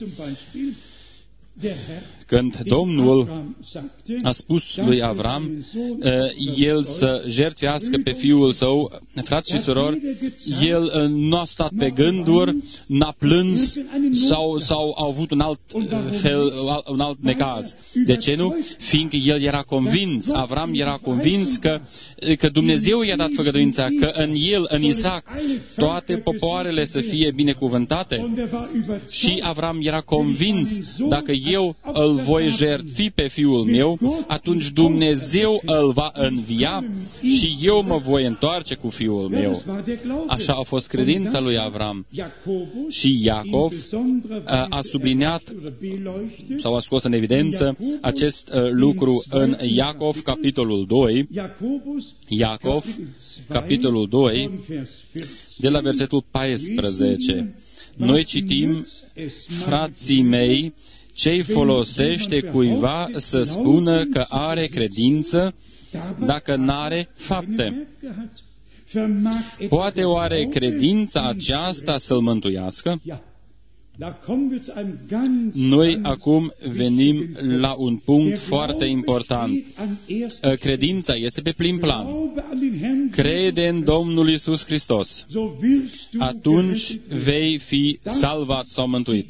Speaker 1: Când Domnul a spus lui Avram el să jertfească pe fiul său, frați și surori, el nu a stat pe gânduri, n-a plâns sau a avut un alt necaz. De ce nu? Fiindcă el era convins, Avram era convins că Dumnezeu i-a dat făgăduința, că în el, în Isaac, toate popoarele să fie binecuvântate. Și Avram era convins, dacă eu îl voi jertfi pe fiul meu, atunci Dumnezeu îl va învia și eu mă voi întoarce cu fiul meu. Așa a fost credința lui Avram. Și Iacov a subliniat sau a scos în evidență acest lucru în Iacov, capitolul 2. Iacov, capitolul 2, de la versetul 14. Noi citim: frații mei, ce-i folosește cuiva să spună că are credință dacă n-are fapte? Poate oare credința aceasta să-l mântuiască? Noi acum venim la un punct foarte important. Credința este pe prim plan. Crede în Domnul Iisus Hristos. Atunci vei fi salvat sau mântuit.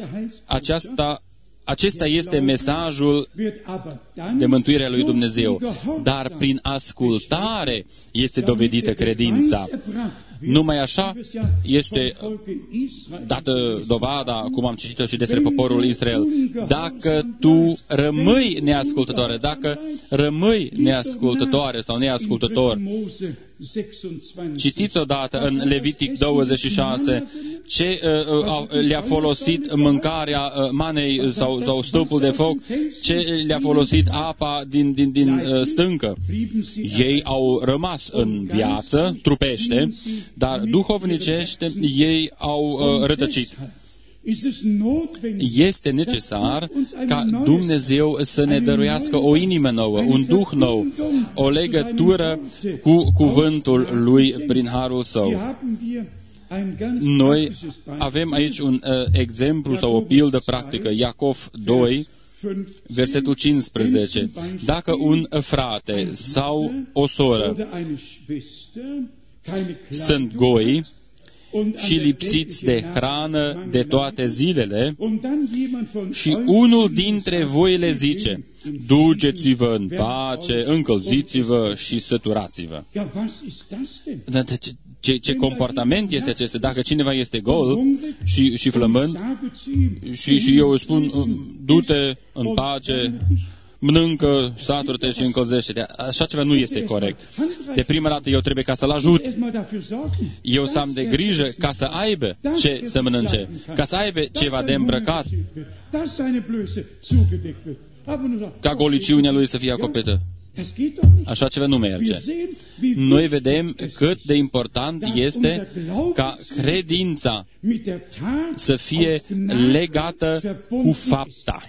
Speaker 1: Acesta este mesajul de mântуire a lui Dumnezeu. Dar prin ascultare este dovedită credința. Numai așa este dată dovada, cum am citit-o și despre poporul Israel. Dacă tu rămâi neascultătoare, dacă rămâi neascultătoare sau neascultător, citiți odată în Levitic 26 ce le-a folosit mâncarea manei sau stâlpul de foc, ce le-a folosit apa din stâncă. Ei au rămas în viață trupește, dar duhovnicește ei au rătăcit. Este necesar ca Dumnezeu să ne dăruiască o inimă nouă, un duh nou, o legătură cu cuvântul Lui prin harul Său. Noi avem aici un exemplu sau o pildă practică. Iacov 2, versetul 15. Dacă un frate sau o soră sunt goi și lipsiți de hrană de toate zilele, și unul dintre voi le zice: duceți-vă în pace, încălziți-vă și săturați-vă. Ce comportament este acesta? Dacă cineva este gol și flămând și eu îi spun: du-te în pace, mănâncă, satură-te și încălzește-te. Așa ceva nu este corect. De prima dată eu trebuie ca să-l ajut. Eu să am de grijă ca să aibă ce să mănânce, ca să aibă ceva de îmbrăcat, ca goliciunea lui să fie acoperită. Așa ceva nu merge. Noi vedem cât de important este ca credința să fie legată cu fapta.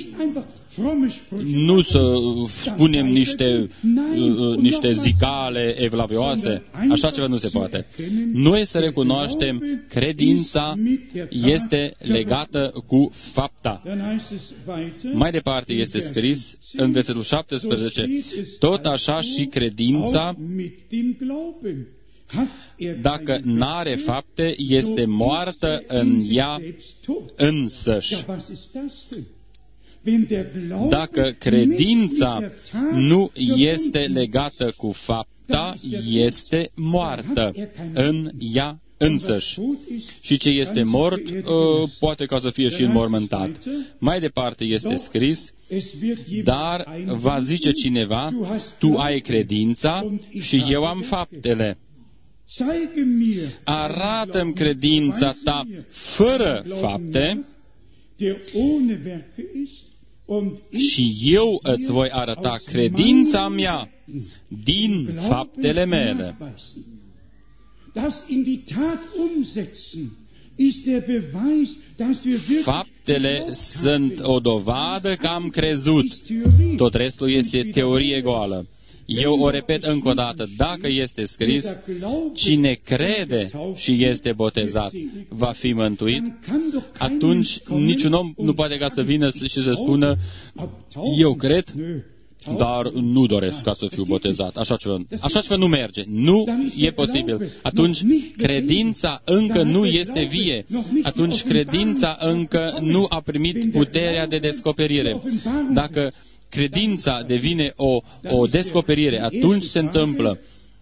Speaker 1: Nu să spunem niște zicale evlavioase, așa ceva nu se poate. Noi să recunoaștem credința este legată cu fapta. Mai departe este scris în versetul 17: tot așa și credința Dacă n-are fapte, este moartă în ea însăși. Dacă credința nu este legată cu fapta, este moartă în ea însăși. Și ce este mort, poate ca să fie și înmormântat. Mai departe este scris, dar va zice cineva, tu ai credința și eu am faptele. Arată-mi credința ta fără fapte și eu îți voi arăta credința mea din faptele mele. Faptele sunt o dovadă că am crezut. Tot restul este teorie goală. Eu o repet încă o dată, dacă este scris, cine crede și este botezat va fi mântuit, atunci niciun om nu poate ca să vină și să spună, eu cred, dar nu doresc ca să fiu botezat. Așa ceva nu merge. Nu e posibil. Atunci credința încă nu este vie. Atunci credința încă nu a primit puterea de descoperire. Dacă credința devine o descoperire, atunci se întâmplă.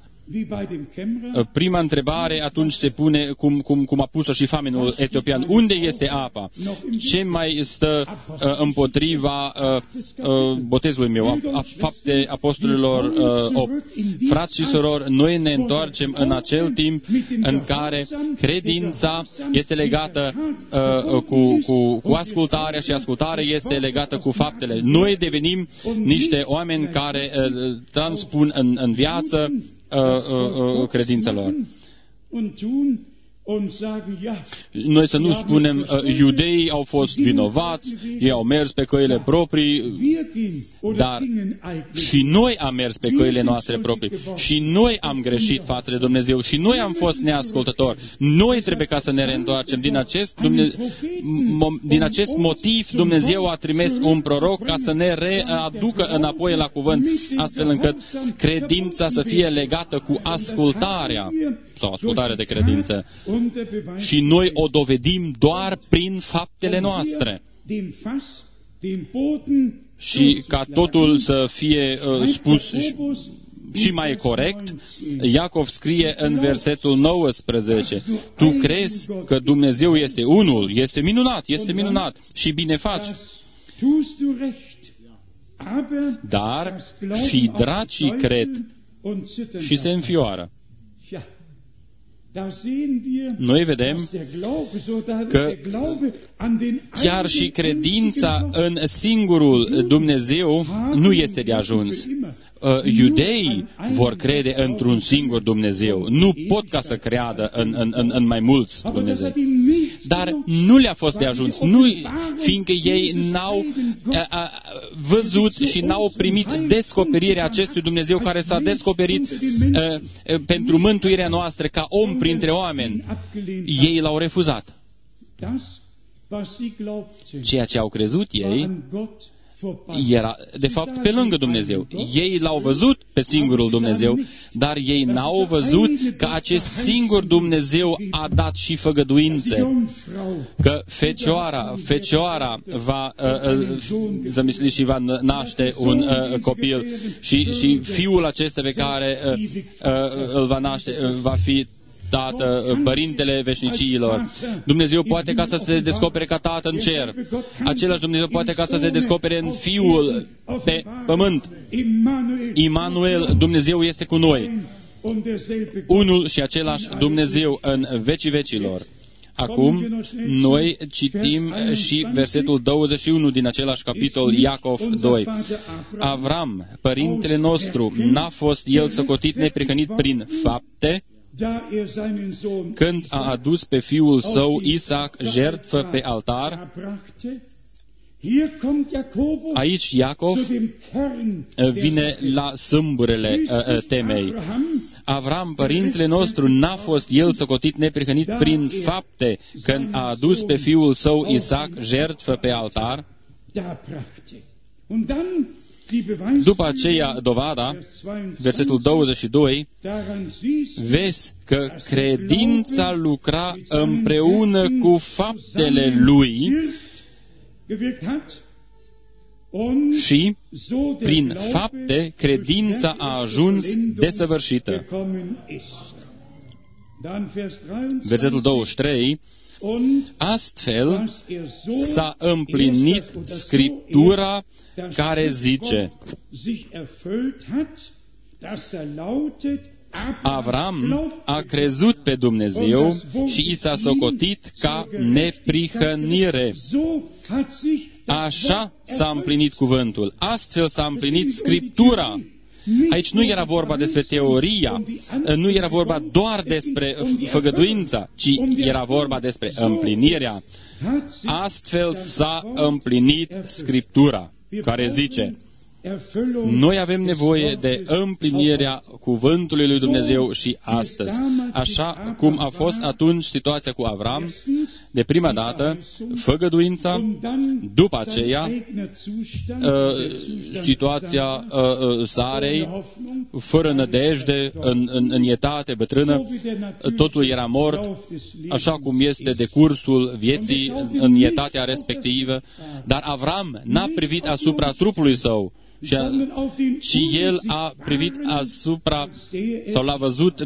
Speaker 1: Prima întrebare atunci se pune, cum a pus-o și famenul etiopian, unde este apa? Ce mai stă împotriva botezului meu? Fapte apostolilor 8. Frați și surori, noi ne întoarcem în acel timp în care credința este legată cu ascultarea și ascultarea este legată cu faptele. Noi devenim niște oameni care transpun în viață credințelor. Noi să nu spunem, iudeii au fost vinovați, ei au mers pe căile proprii, dar și noi am mers pe căile noastre proprii. Și noi am greșit față de Dumnezeu. Și noi am fost neascultători. Noi trebuie ca să ne reîntoarcem. Din acest motiv, Dumnezeu a trimis un proroc ca să ne readucă înapoi la cuvânt, astfel încât credința să fie legată cu ascultarea sau ascultarea de credință. Și noi o dovedim doar prin faptele noastre. Și ca totul să fie spus și mai corect, Iacov scrie în versetul 19, tu crezi că Dumnezeu este unul, este minunat și bine faci. Dar și dracii cred și se înfioară. Noi vedem că chiar și credința în singurul Dumnezeu nu este de ajuns. Iudeii vor crede într-un singur Dumnezeu. Nu pot ca să creadă în mai mulți Dumnezei. Dar nu le-a fost de ajuns. Fiindcă ei n-au văzut și n-au primit descoperirea acestui Dumnezeu care s-a descoperit pentru mântuirea noastră ca om printre oameni. Ei l-au refuzat. Ceea ce au crezut ei era, de fapt, pe lângă Dumnezeu. Ei l-au văzut pe singurul Dumnezeu, dar ei n-au văzut că acest singur Dumnezeu a dat și făgăduințe. Că fecioara va zămisli și va naște un copil și fiul acesta pe care îl va naște va fi Tată, Părintele veșniciilor. Dumnezeu poate ca să se descopere ca Tată în cer. Același Dumnezeu poate ca să se descopere în Fiul pe pământ. Immanuel, Dumnezeu este cu noi. Unul și același Dumnezeu în vecii vecilor. Acum, noi citim și versetul 21 din același capitol, Iacov 2. Avram, părintele nostru, n-a fost el socotit neprihănit prin fapte, când a adus pe fiul său Isaac jertfă pe altar. Aici Iacov vine la sâmburele temei. Avram, părintele nostru, n-a fost el socotit neprihănit prin fapte, când a adus pe fiul său Isaac jertfă pe altar. După aceea, dovada, versetul 22, vezi că credința lucra împreună cu faptele lui și, prin fapte, credința a ajuns desăvârșită. Versetul 23, astfel s-a împlinit Scriptura care zice: Avram a crezut pe Dumnezeu și i s-a socotit ca neprihănire. Așa s-a împlinit cuvântul. Astfel s-a împlinit Scriptura. Aici nu era vorba despre teoria, nu era vorba doar despre făgăduința, ci era vorba despre împlinirea. Astfel s-a împlinit Scriptura, care zice: noi avem nevoie de împlinirea cuvântului lui Dumnezeu și astăzi. Așa cum a fost atunci situația cu Avram, de prima dată, făgăduința, după aceea, situația Sarei, fără nădejde, în etate bătrână, totul era mort, așa cum este decursul vieții în etatea respectivă, dar Avram n-a privit asupra trupului său, și el a privit asupra, sau l-a văzut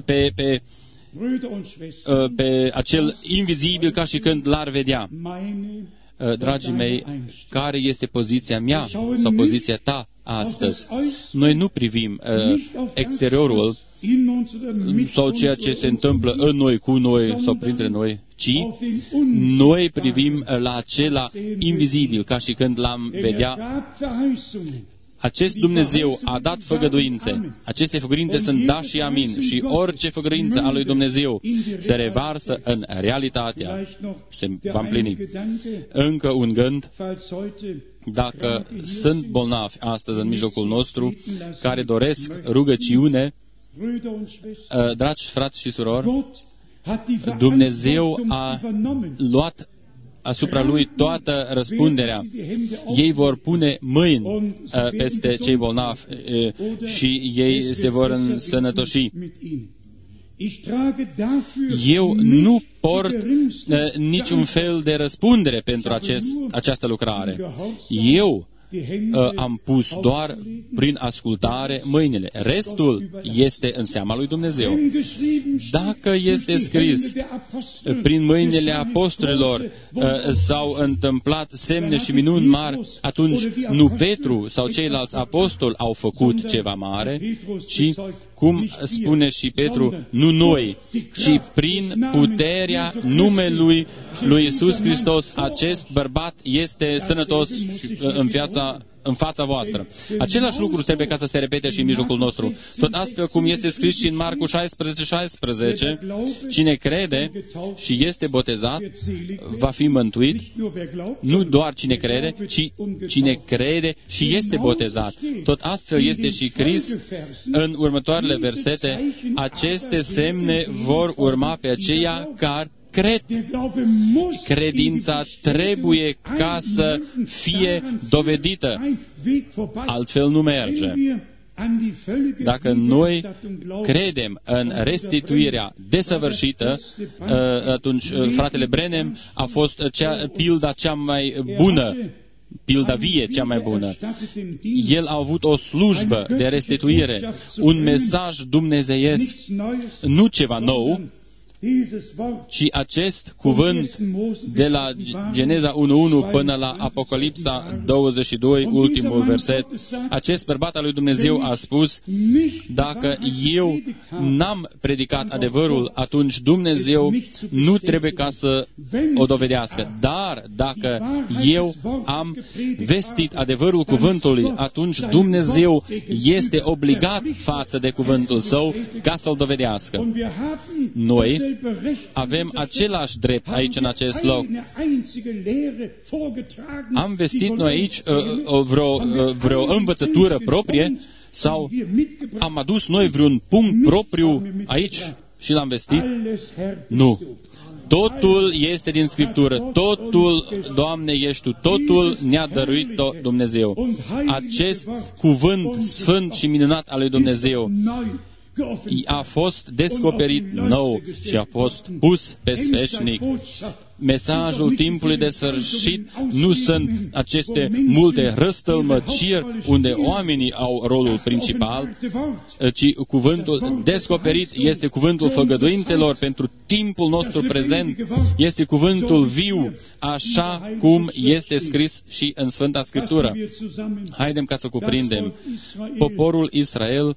Speaker 1: pe acel invizibil ca și când l-ar vedea. Dragii mei, care este poziția mea sau poziția ta astăzi? Noi nu privim exteriorul sau ceea ce se întâmplă în noi, cu noi sau printre noi, ci noi privim la acela invizibil ca și când l-am vedea. Acest Dumnezeu a dat făgăduințe. Aceste făgăduințe sunt da și amin. Și orice făgăduință a lui Dumnezeu se revarsă în realitatea. Se va împlini. Încă un gând. Dacă sunt bolnavi astăzi în mijlocul nostru, care doresc rugăciune, dragi frați și surori, Dumnezeu a luat asupra lui toată răspunderea. Ei vor pune mâini peste cei bolnavi și ei se vor însănătoși. Eu nu port niciun fel de răspundere pentru această lucrare. Eu am pus doar prin ascultare mâinile. Restul este în seama lui Dumnezeu. Dacă este scris prin mâinile apostolilor s-au întâmplat semne și minuni mari, atunci nu Petru sau ceilalți apostoli au făcut ceva mare, ci, cum spune și Petru, nu noi, ci prin puterea numelui lui Iisus Hristos, acest bărbat este sănătos în fața voastră. Același lucru trebuie ca să se repete și în mijlocul nostru. Tot astfel cum este scris și în Marcu 16:16, cine crede și este botezat va fi mântuit. Nu doar cine crede, ci cine crede și este botezat. Tot astfel este și scris în următoarele versete: aceste semne vor urma pe aceia care cred. Credința trebuie ca să fie dovedită, altfel nu merge. Dacă noi credem în restituirea desăvârșită, atunci fratele Branham a fost pilda cea mai bună, pilda vie cea mai bună. El a avut o slujbă de restituire, un mesaj dumnezeiesc, nu ceva nou, ci acest cuvânt de la Geneza 1:1 până la Apocalipsa 22, ultimul verset, acest bărbat al lui Dumnezeu a spus: dacă eu n-am predicat adevărul, atunci Dumnezeu nu trebuie ca să o dovedească. Dar dacă eu am vestit adevărul cuvântului, atunci Dumnezeu este obligat față de cuvântul său ca să-l dovedească. Noi avem același drept aici în acest loc. Am vestit noi aici vreo învățătură proprie sau am adus noi vreun punct propriu aici și l-am vestit? Nu. Totul este din Scriptură. Totul, Doamne, ești Tu. Totul ne-a dăruit-o Dumnezeu. Acest cuvânt sfânt și minunat al lui Dumnezeu a fost descoperit nou și a fost pus pe sfeșnic. Mesajul timpului de sfârșit nu sunt aceste multe răstălmăciri unde oamenii au rolul principal, ci cuvântul descoperit este cuvântul făgăduințelor pentru timpul nostru prezent, este cuvântul viu, așa cum este scris și în Sfânta Scriptură. Haidem ca să cuprindem. Poporul Israel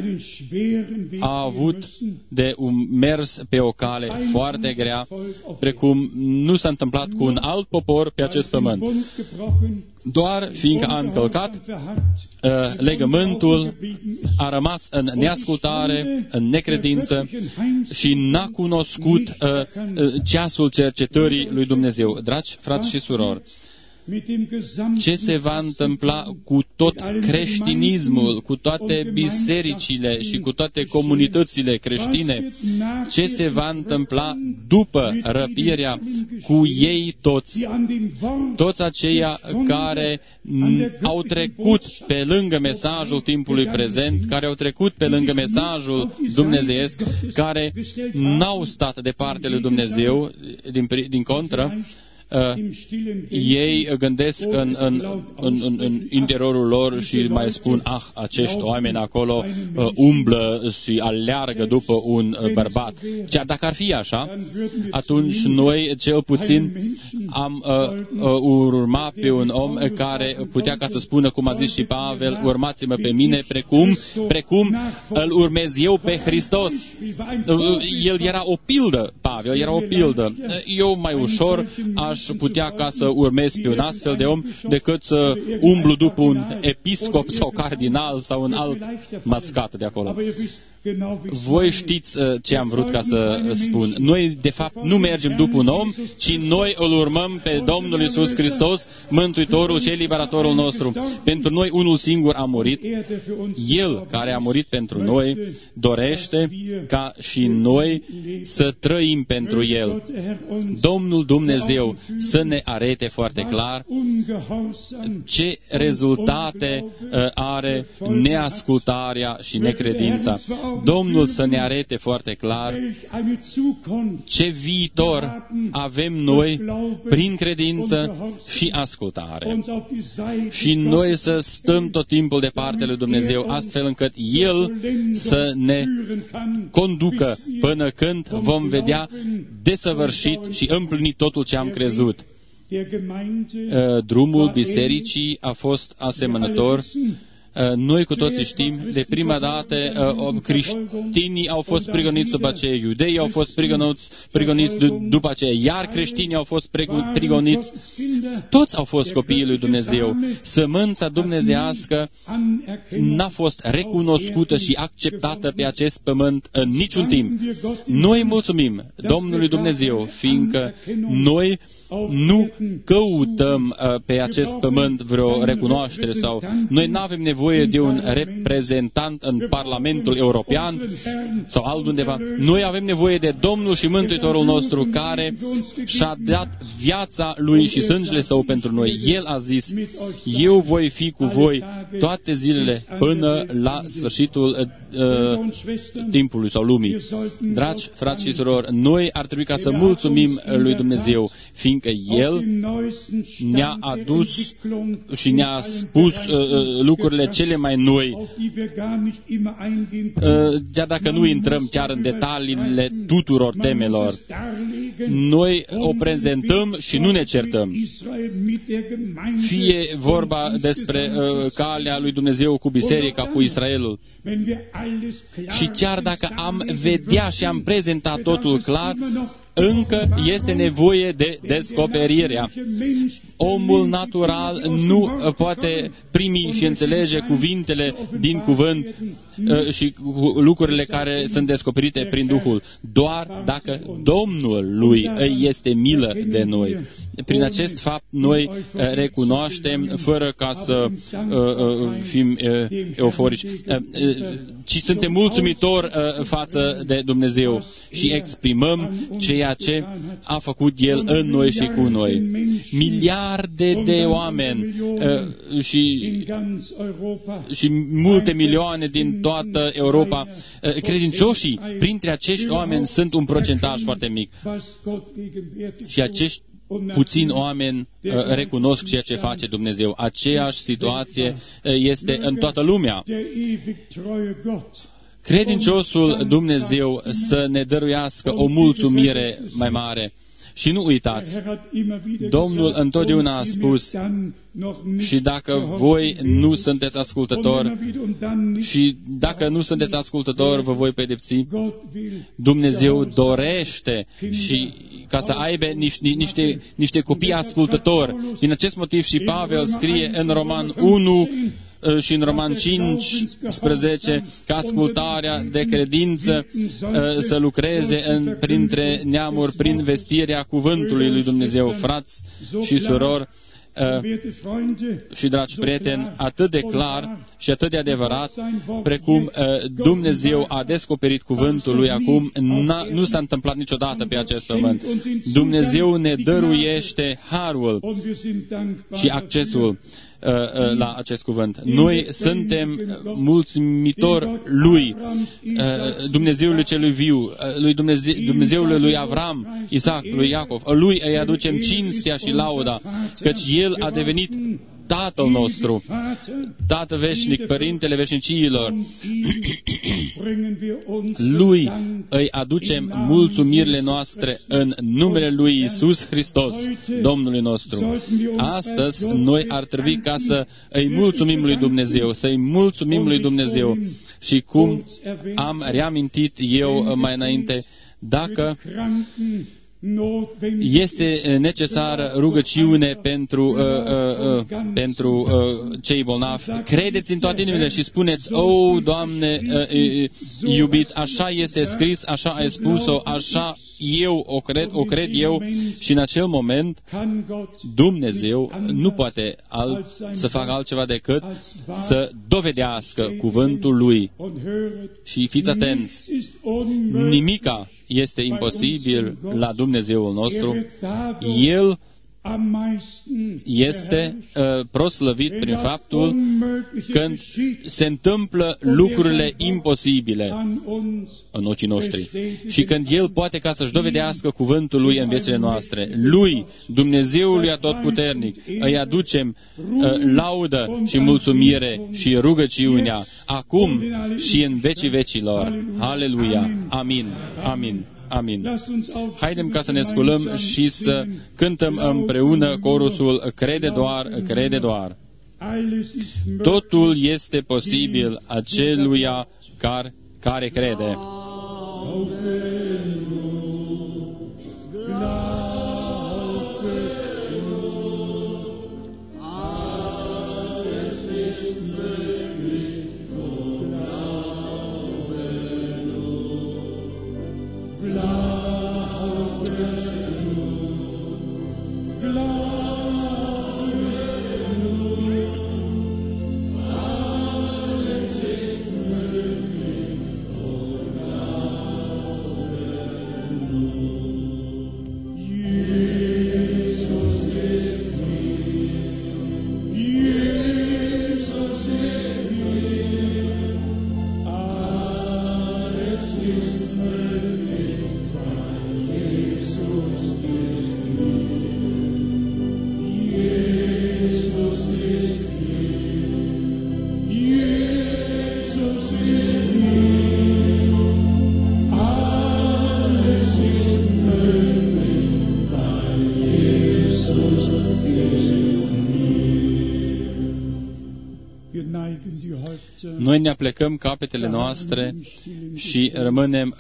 Speaker 1: a avut de mers pe o cale foarte grea, precum nu s-a întâmplat cu un alt popor pe acest pământ. Doar fiindcă a încălcat legământul, a rămas în neascultare, în necredință și n-a cunoscut ceasul cercetării lui Dumnezeu. Dragi frați și surori, ce se va întâmpla cu tot creștinismul, cu toate bisericile și cu toate comunitățile creștine? Ce se va întâmpla după răpirea cu ei toți? Toți aceia care au trecut pe lângă mesajul timpului prezent, care au trecut pe lângă mesajul dumnezeiesc, care n-au stat de partea lui Dumnezeu, din contră, ei gândesc în interiorul lor și mai spun, acești oameni acolo umblă și aleargă după un bărbat. Chiar dacă ar fi așa, atunci noi cel puțin am urma pe un om care putea ca să spună, cum a zis și Pavel, urmați-mă pe mine precum îl urmez eu pe Hristos. El era o pildă, Pavel era o pildă. Eu mai ușor aș putea ca să urmez pe un astfel de om decât să umblu după un episcop sau cardinal sau un alt mascat de acolo. Voi știți ce am vrut ca să spun. Noi, de fapt, nu mergem după un om, ci noi îl urmăm pe Domnul Iisus Hristos, Mântuitorul și Eliberatorul nostru. Pentru noi unul singur a murit. El, care a murit pentru noi, dorește ca și noi să trăim pentru El. Domnul Dumnezeu să ne arete foarte clar ce rezultate are neascultarea și necredința. Domnul să ne arete foarte clar ce viitor avem noi prin credință și ascultare. Și noi să stăm tot timpul de partea lui Dumnezeu, astfel încât El să ne conducă până când vom vedea desăvârșit și împlinit totul ce am crezut. Drumul bisericii a fost asemănător. Noi cu toții știm, de prima dată creștinii au fost prigoniți, după aceea iudeii au fost prigoniți după aceea, iar creștinii au fost prigoniți. Toți au fost copiii lui Dumnezeu. Sămânța dumnezeiască n-a fost recunoscută și acceptată pe acest pământ în niciun timp. Noi mulțumim Domnului Dumnezeu, fiindcă noi nu căutăm pe acest pământ vreo recunoaștere sau noi nu avem nevoie de un reprezentant în Parlamentul European sau altundeva. Noi avem nevoie de Domnul și Mântuitorul nostru care și-a dat viața Lui și sângele Său pentru noi. El a zis, eu voi fi cu voi toate zilele până la sfârșitul timpului sau lumii. Dragi frați și surori, noi ar trebui ca să mulțumim lui Dumnezeu, fiindcă El ne-a adus și ne-a spus lucrurile cele mai noi. Chiar dacă nu intrăm chiar în detaliile tuturor temelor, noi o prezentăm și nu ne certăm. Fie vorba despre calea lui Dumnezeu cu biserica, cu Israelul. Și chiar dacă am vedea și am prezentat totul clar, încă este nevoie de descoperirea. Omul natural nu poate primi și înțelege cuvintele din cuvânt și lucrurile care sunt descoperite prin Duhul. Doar dacă Domnul lui îi este milă de noi. prin acest fapt noi recunoaștem, fără ca să fim euforici, ci suntem mulțumitori față de Dumnezeu și exprimăm ceea ce a făcut El în noi și cu noi. Miliarde de oameni și multe milioane din toată Europa, credincioșii printre acești oameni sunt un procentaj foarte mic. Și acești puțini oameni recunosc ceea ce face Dumnezeu. Aceeași situație este în toată lumea. Credinciosul Dumnezeu să ne dăruiască o mulțumire mai mare. Și nu uitați, Domnul întotdeauna a spus, și dacă voi nu sunteți ascultători, și dacă nu sunteți ascultători, vă voi pedepsi. Dumnezeu dorește și ca să aibă niște copii ascultători. Din acest motiv și Pavel scrie în Roman 1 și în Roman 15 că ascultarea de credință să lucreze printre neamuri prin vestirea cuvântului lui Dumnezeu. Frați și surori și dragi prieteni, atât de clar și atât de adevărat precum Dumnezeu a descoperit cuvântul lui acum, nu s-a întâmplat niciodată pe acest pământ. Dumnezeu ne dăruiește harul și accesul la acest cuvânt. Noi suntem mulțumitori lui, Dumnezeului celui viu, Dumnezeului lui Avram, Isaac, lui Iacov. Lui îi aducem cinstea și lauda, căci El a devenit Tatăl nostru, Tată veșnic, Părintele veșnicilor. Lui îi aducem mulțumirile noastre în numele lui Iisus Hristos, Domnului nostru. Astăzi noi ar trebui ca să îi mulțumim lui Dumnezeu, să îi mulțumim lui Dumnezeu. Și cum am reamintit eu mai înainte, dacă este necesară rugăciune pentru cei bolnavi, credeți în toate inimile și spuneți, o, Doamne iubit, așa este scris, așa ai spus-o, așa eu o cred eu, și în acel moment Dumnezeu nu poate să facă altceva decât să dovedească cuvântul Lui. Și fiți atenți, nimica este imposibil la Dumnezeul nostru. El este proslăvit prin faptul când se întâmplă lucrurile imposibile în ochii noștri și când El poate ca să-și dovedească cuvântul Lui în viețile noastre. Lui, Dumnezeului Atotputernic, îi aducem laudă și mulțumire și rugăciunea acum și în vecii vecilor. Aleluia! Amin! Amin! Amin. Haidem ca să ne sculăm și să cântăm împreună corusul Crede doar, crede doar. Totul este posibil aceluia care crede. Noi ne aplecăm capetele noastre și rămânem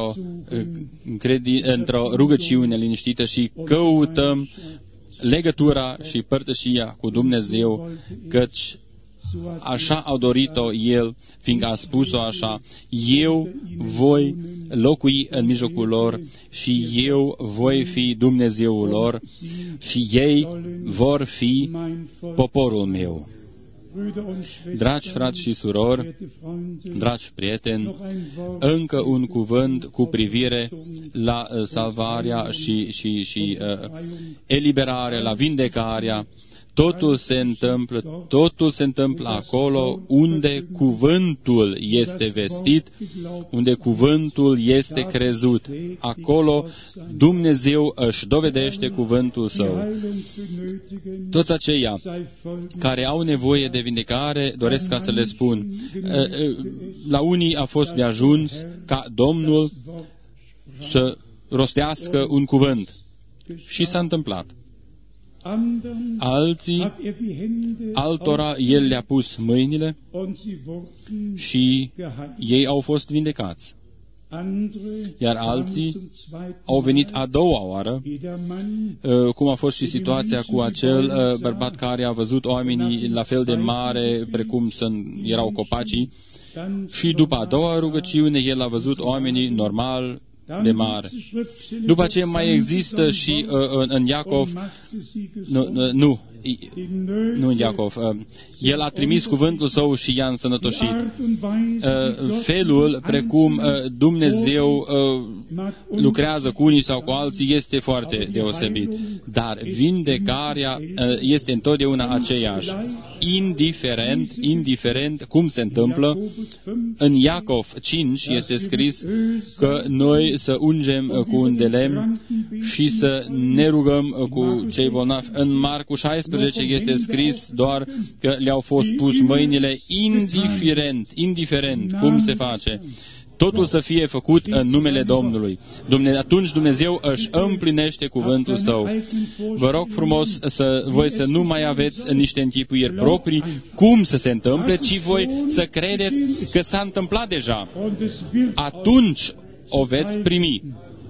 Speaker 1: într-o rugăciune liniștită și căutăm legătura și părtășia cu Dumnezeu, căci așa a dorit-o El, fiindcă a spus-o așa, eu voi locui în mijlocul lor și eu voi fi Dumnezeul lor și ei vor fi poporul meu. Dragi frați și surori, dragi prieteni, încă un cuvânt cu privire la salvarea și eliberarea, la vindecarea. Totul se întâmplă acolo unde cuvântul este vestit, unde cuvântul este crezut. Acolo Dumnezeu își dovedește cuvântul Său. Toți aceia care au nevoie de vindecare, doresc ca să le spun, la unii a fost de ajuns ca Domnul să rostească un cuvânt. Și s-a întâmplat. Altora El le-a pus mâinile și ei au fost vindecați. Iar alții au venit a doua oară, cum a fost și situația cu acel bărbat care a văzut oamenii la fel de mare precum erau copacii și după a doua rugăciune el a văzut oamenii normal de mare. După aceea mai există și în Iacov, nu în Iacov, el a trimis cuvântul Său și i-a însănătoșit. Felul precum Dumnezeu lucrează cu unii sau cu alții este foarte deosebit. Dar vindecarea este întotdeauna aceeași. Indiferent cum se întâmplă, în Iacov 5 este scris că noi să ungem cu un de lemn și să ne rugăm cu cei bolnavi. În Marcu 16 este scris doar că le-au fost pus mâinile, indiferent cum se face. Totul să fie făcut în numele Domnului. Atunci Dumnezeu își împlinește cuvântul Său. Vă rog frumos voi să nu mai aveți niște închipuiri proprii cum să se întâmple, ci voi să credeți că s-a întâmplat deja. Atunci o veți primi.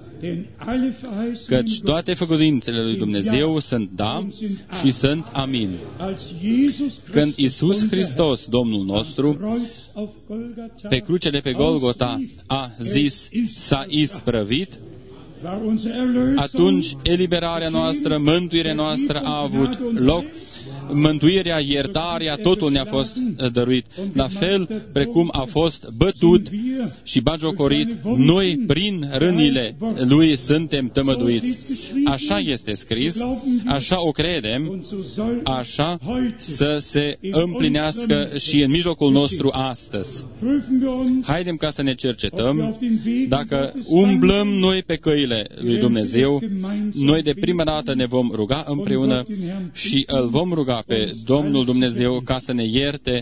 Speaker 1: Căci toate făgăduințele lui Dumnezeu sunt da și sunt amin. Când Iisus Hristos, Domnul nostru, pe cruce de pe Golgota a zis, s-a isprăvit, atunci eliberarea noastră, mântuirea noastră a avut loc, mântuirea, iertarea, totul ne-a fost dăruit. La fel precum a fost bătut și bagiocorit, noi prin rânile Lui suntem tămăduiți. Așa este scris, așa o credem, așa să se împlinească și în mijlocul nostru astăzi. Haidem ca să ne cercetăm dacă umblăm noi pe căile lui Dumnezeu, noi de prima dată ne vom ruga împreună și îl vom ruga pe Domnul Dumnezeu ca să ne ierte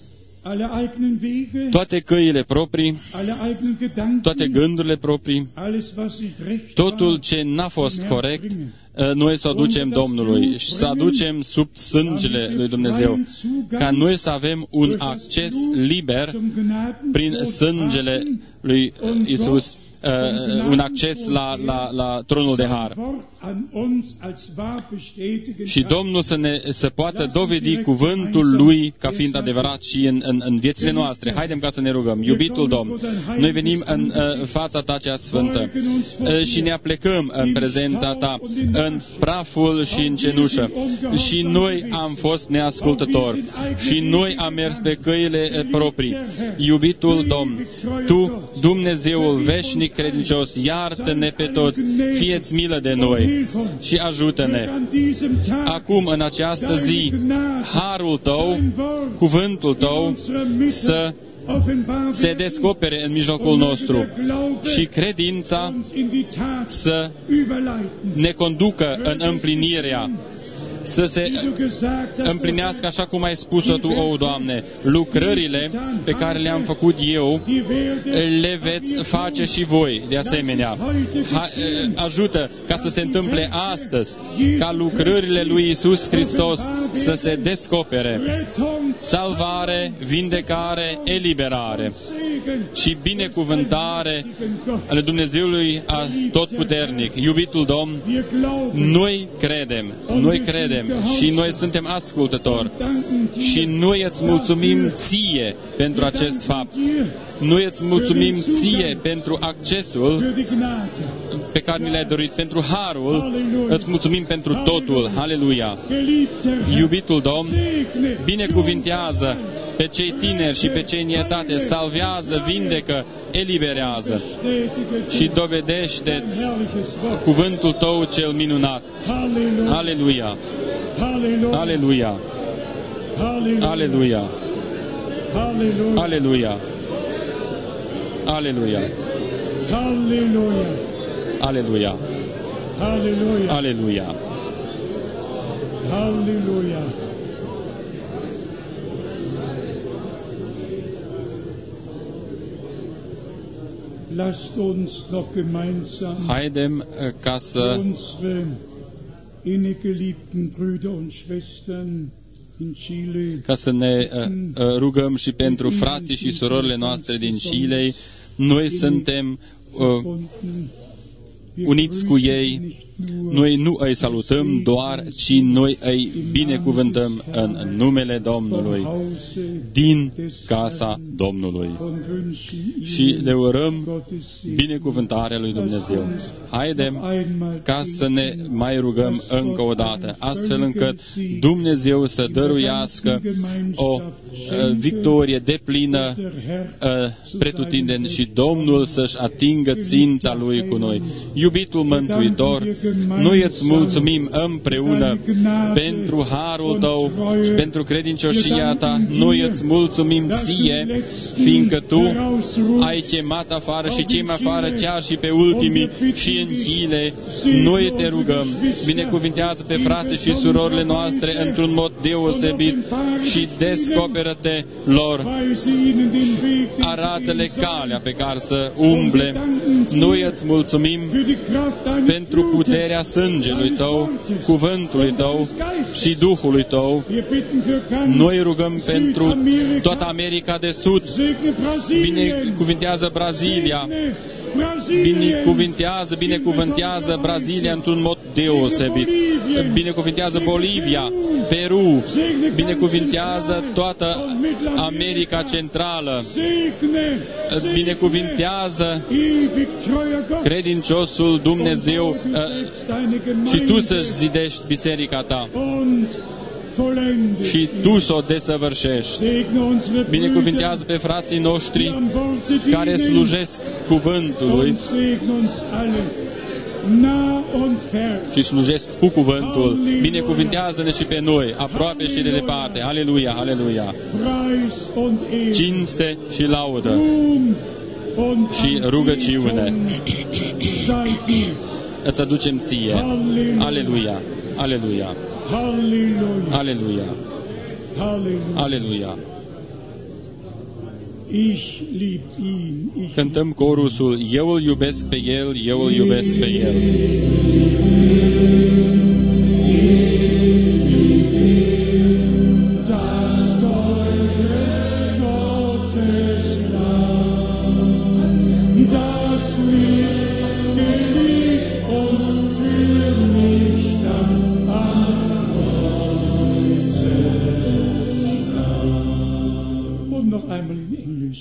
Speaker 1: toate căile proprii, toate gândurile proprii, totul ce n-a fost corect, noi să o aducem Domnului și să aducem sub sângele lui Dumnezeu, ca noi să avem un acces liber prin sângele lui Iisus, un acces la tronul de har. Și Domnul să poată dovedi cuvântul Lui ca fiind adevărat și în viețile noastre. Haidem ca să ne rugăm. Iubitul Domn, noi venim în fața Ta cea sfântă și ne aplecăm în prezența Ta, în praful și în cenușă. Și noi am fost neascultători și noi am mers pe căile proprii. Iubitul Domn, Tu, Dumnezeul veșnic credincios, iartă-ne pe toți, fie-ți milă de noi și ajută-ne. Acum, în această zi, harul Tău, cuvântul Tău, să se descopere în mijlocul nostru și credința să ne conducă în împlinirea, să se împlinească așa cum ai spus-o Tu, o Doamne. Lucrările pe care le-am făcut eu, le veți face și voi, de asemenea. Ajută ca să se întâmple astăzi, ca lucrările lui Iisus Hristos să se descopere. Salvare, vindecare, eliberare și binecuvântare ale Dumnezeului Atotputernic. Iubitul Domn, noi credem credem și noi suntem ascultători și noi îți mulțumim ție pentru acest fapt. Noi îți mulțumim ție pentru accesul pe care ni l-ai dorit, pentru harul, îți mulțumim pentru totul. Haleluia! Iubitul Domn, binecuvintează pe cei tineri și pe cei în etate, salvează, vindecă, eliberează și dovedește-ți cuvântul tău cel minunat. Aleluia! Aleluia! Aleluia! Aleluia! Aleluia! Aleluia! Aleluia!
Speaker 2: Aleluia! Lasst uns noch gemeinsam
Speaker 1: Haidem ca să
Speaker 2: unsere innig geliebten Brüder und Schwestern in Chile
Speaker 1: ca să ne rugăm și pentru frații și surorile noastre din Chile. Noi suntem uniți cu ei. Noi nu îi salutăm doar, ci noi îi binecuvântăm în numele Domnului, din casa Domnului. Și le urăm binecuvântarea lui Dumnezeu. Haidem ca să ne mai rugăm încă o dată, astfel încât Dumnezeu să dăruiască o victorie deplină pretutindeni și Domnul să-și atingă ținta Lui cu noi. Iubitul Mântuitor, noi îți mulțumim împreună pentru harul tău și pentru credincioșia ta. Noi îți mulțumim ție, fiindcă tu ai chemat afară și chem afară chiar și pe ultimii și în Chile. Noi te rugăm, binecuvintează pe frații și surorile noastre într-un mod deosebit și descoperă-te lor. Arată-le calea pe care să umble. Noi îți mulțumim pentru puterea sângelui tău, cuvântului tău și Duhului tău. Noi rugăm pentru toată America de Sud. Binecuvintează Brazilia. Binecuvântează Brazilia într-un mod deosebit. Binecuvintează Bolivia, Peru. Binecuvintează toată America Centrală. Binecuvintează credinciosul Dumnezeu și tu să-ți zidești biserica ta și tu să o desăvârșești. Binecuvintează pe frații noștri care slujesc cuvântului și slujesc cu cuvântul. Binecuvintează-ne și pe noi, aproape și de departe. Aleluia, aleluia. Cinste și laudă și rugăciune îți aducem ție. Aleluia, aleluia. Aleluia. Aleluia. Cântăm corusul, eu îl iubesc pe El, eu îl iubesc pe El.
Speaker 2: Einmal in Englisch.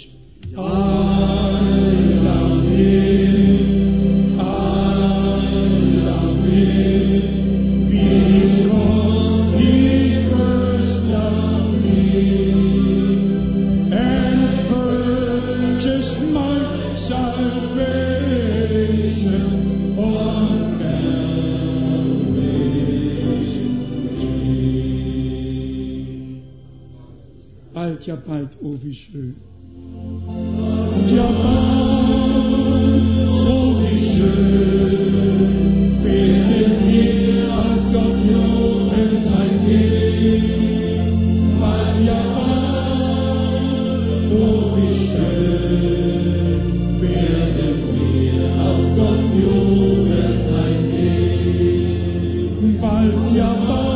Speaker 2: Ja, bald, oh, wie schön. Ja, bald, oh, wie schön. Beten wir auf Gott, jubelt ein Leben. Bald, ja, bald, oh, wie schön. Beten wir auf Gott, jubelt ein Leben. Bald, ja,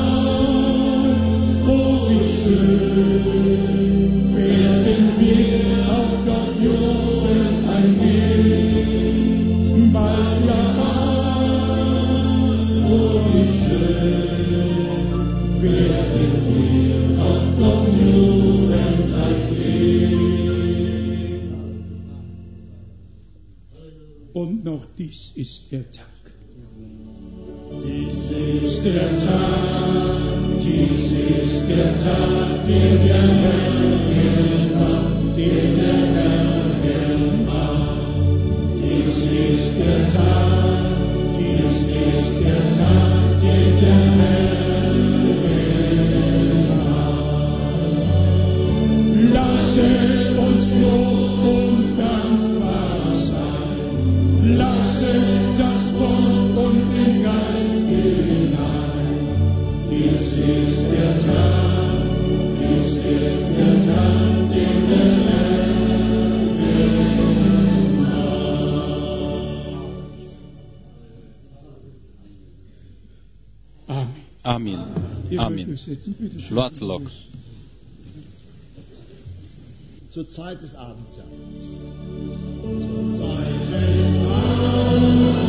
Speaker 2: bald, oh, wie schön. Bald, ja, bald, oh, wie schön. werden wir auf Gott Jugendheit leben. Und noch dies ist der Tag. Dies ist der Tag, den der Herr gemacht, den der Herr gemacht. Dies ist der Tag, den der Herr gemacht. Lasse uns froh und dankbar sein, lasse das Wort und den Geist hinein. Dies ist der Tag, den der Herr
Speaker 1: Amin. Amin. Luați loc.
Speaker 2: Zur Zeit des Abends, ja. Zur Zeit des Abends.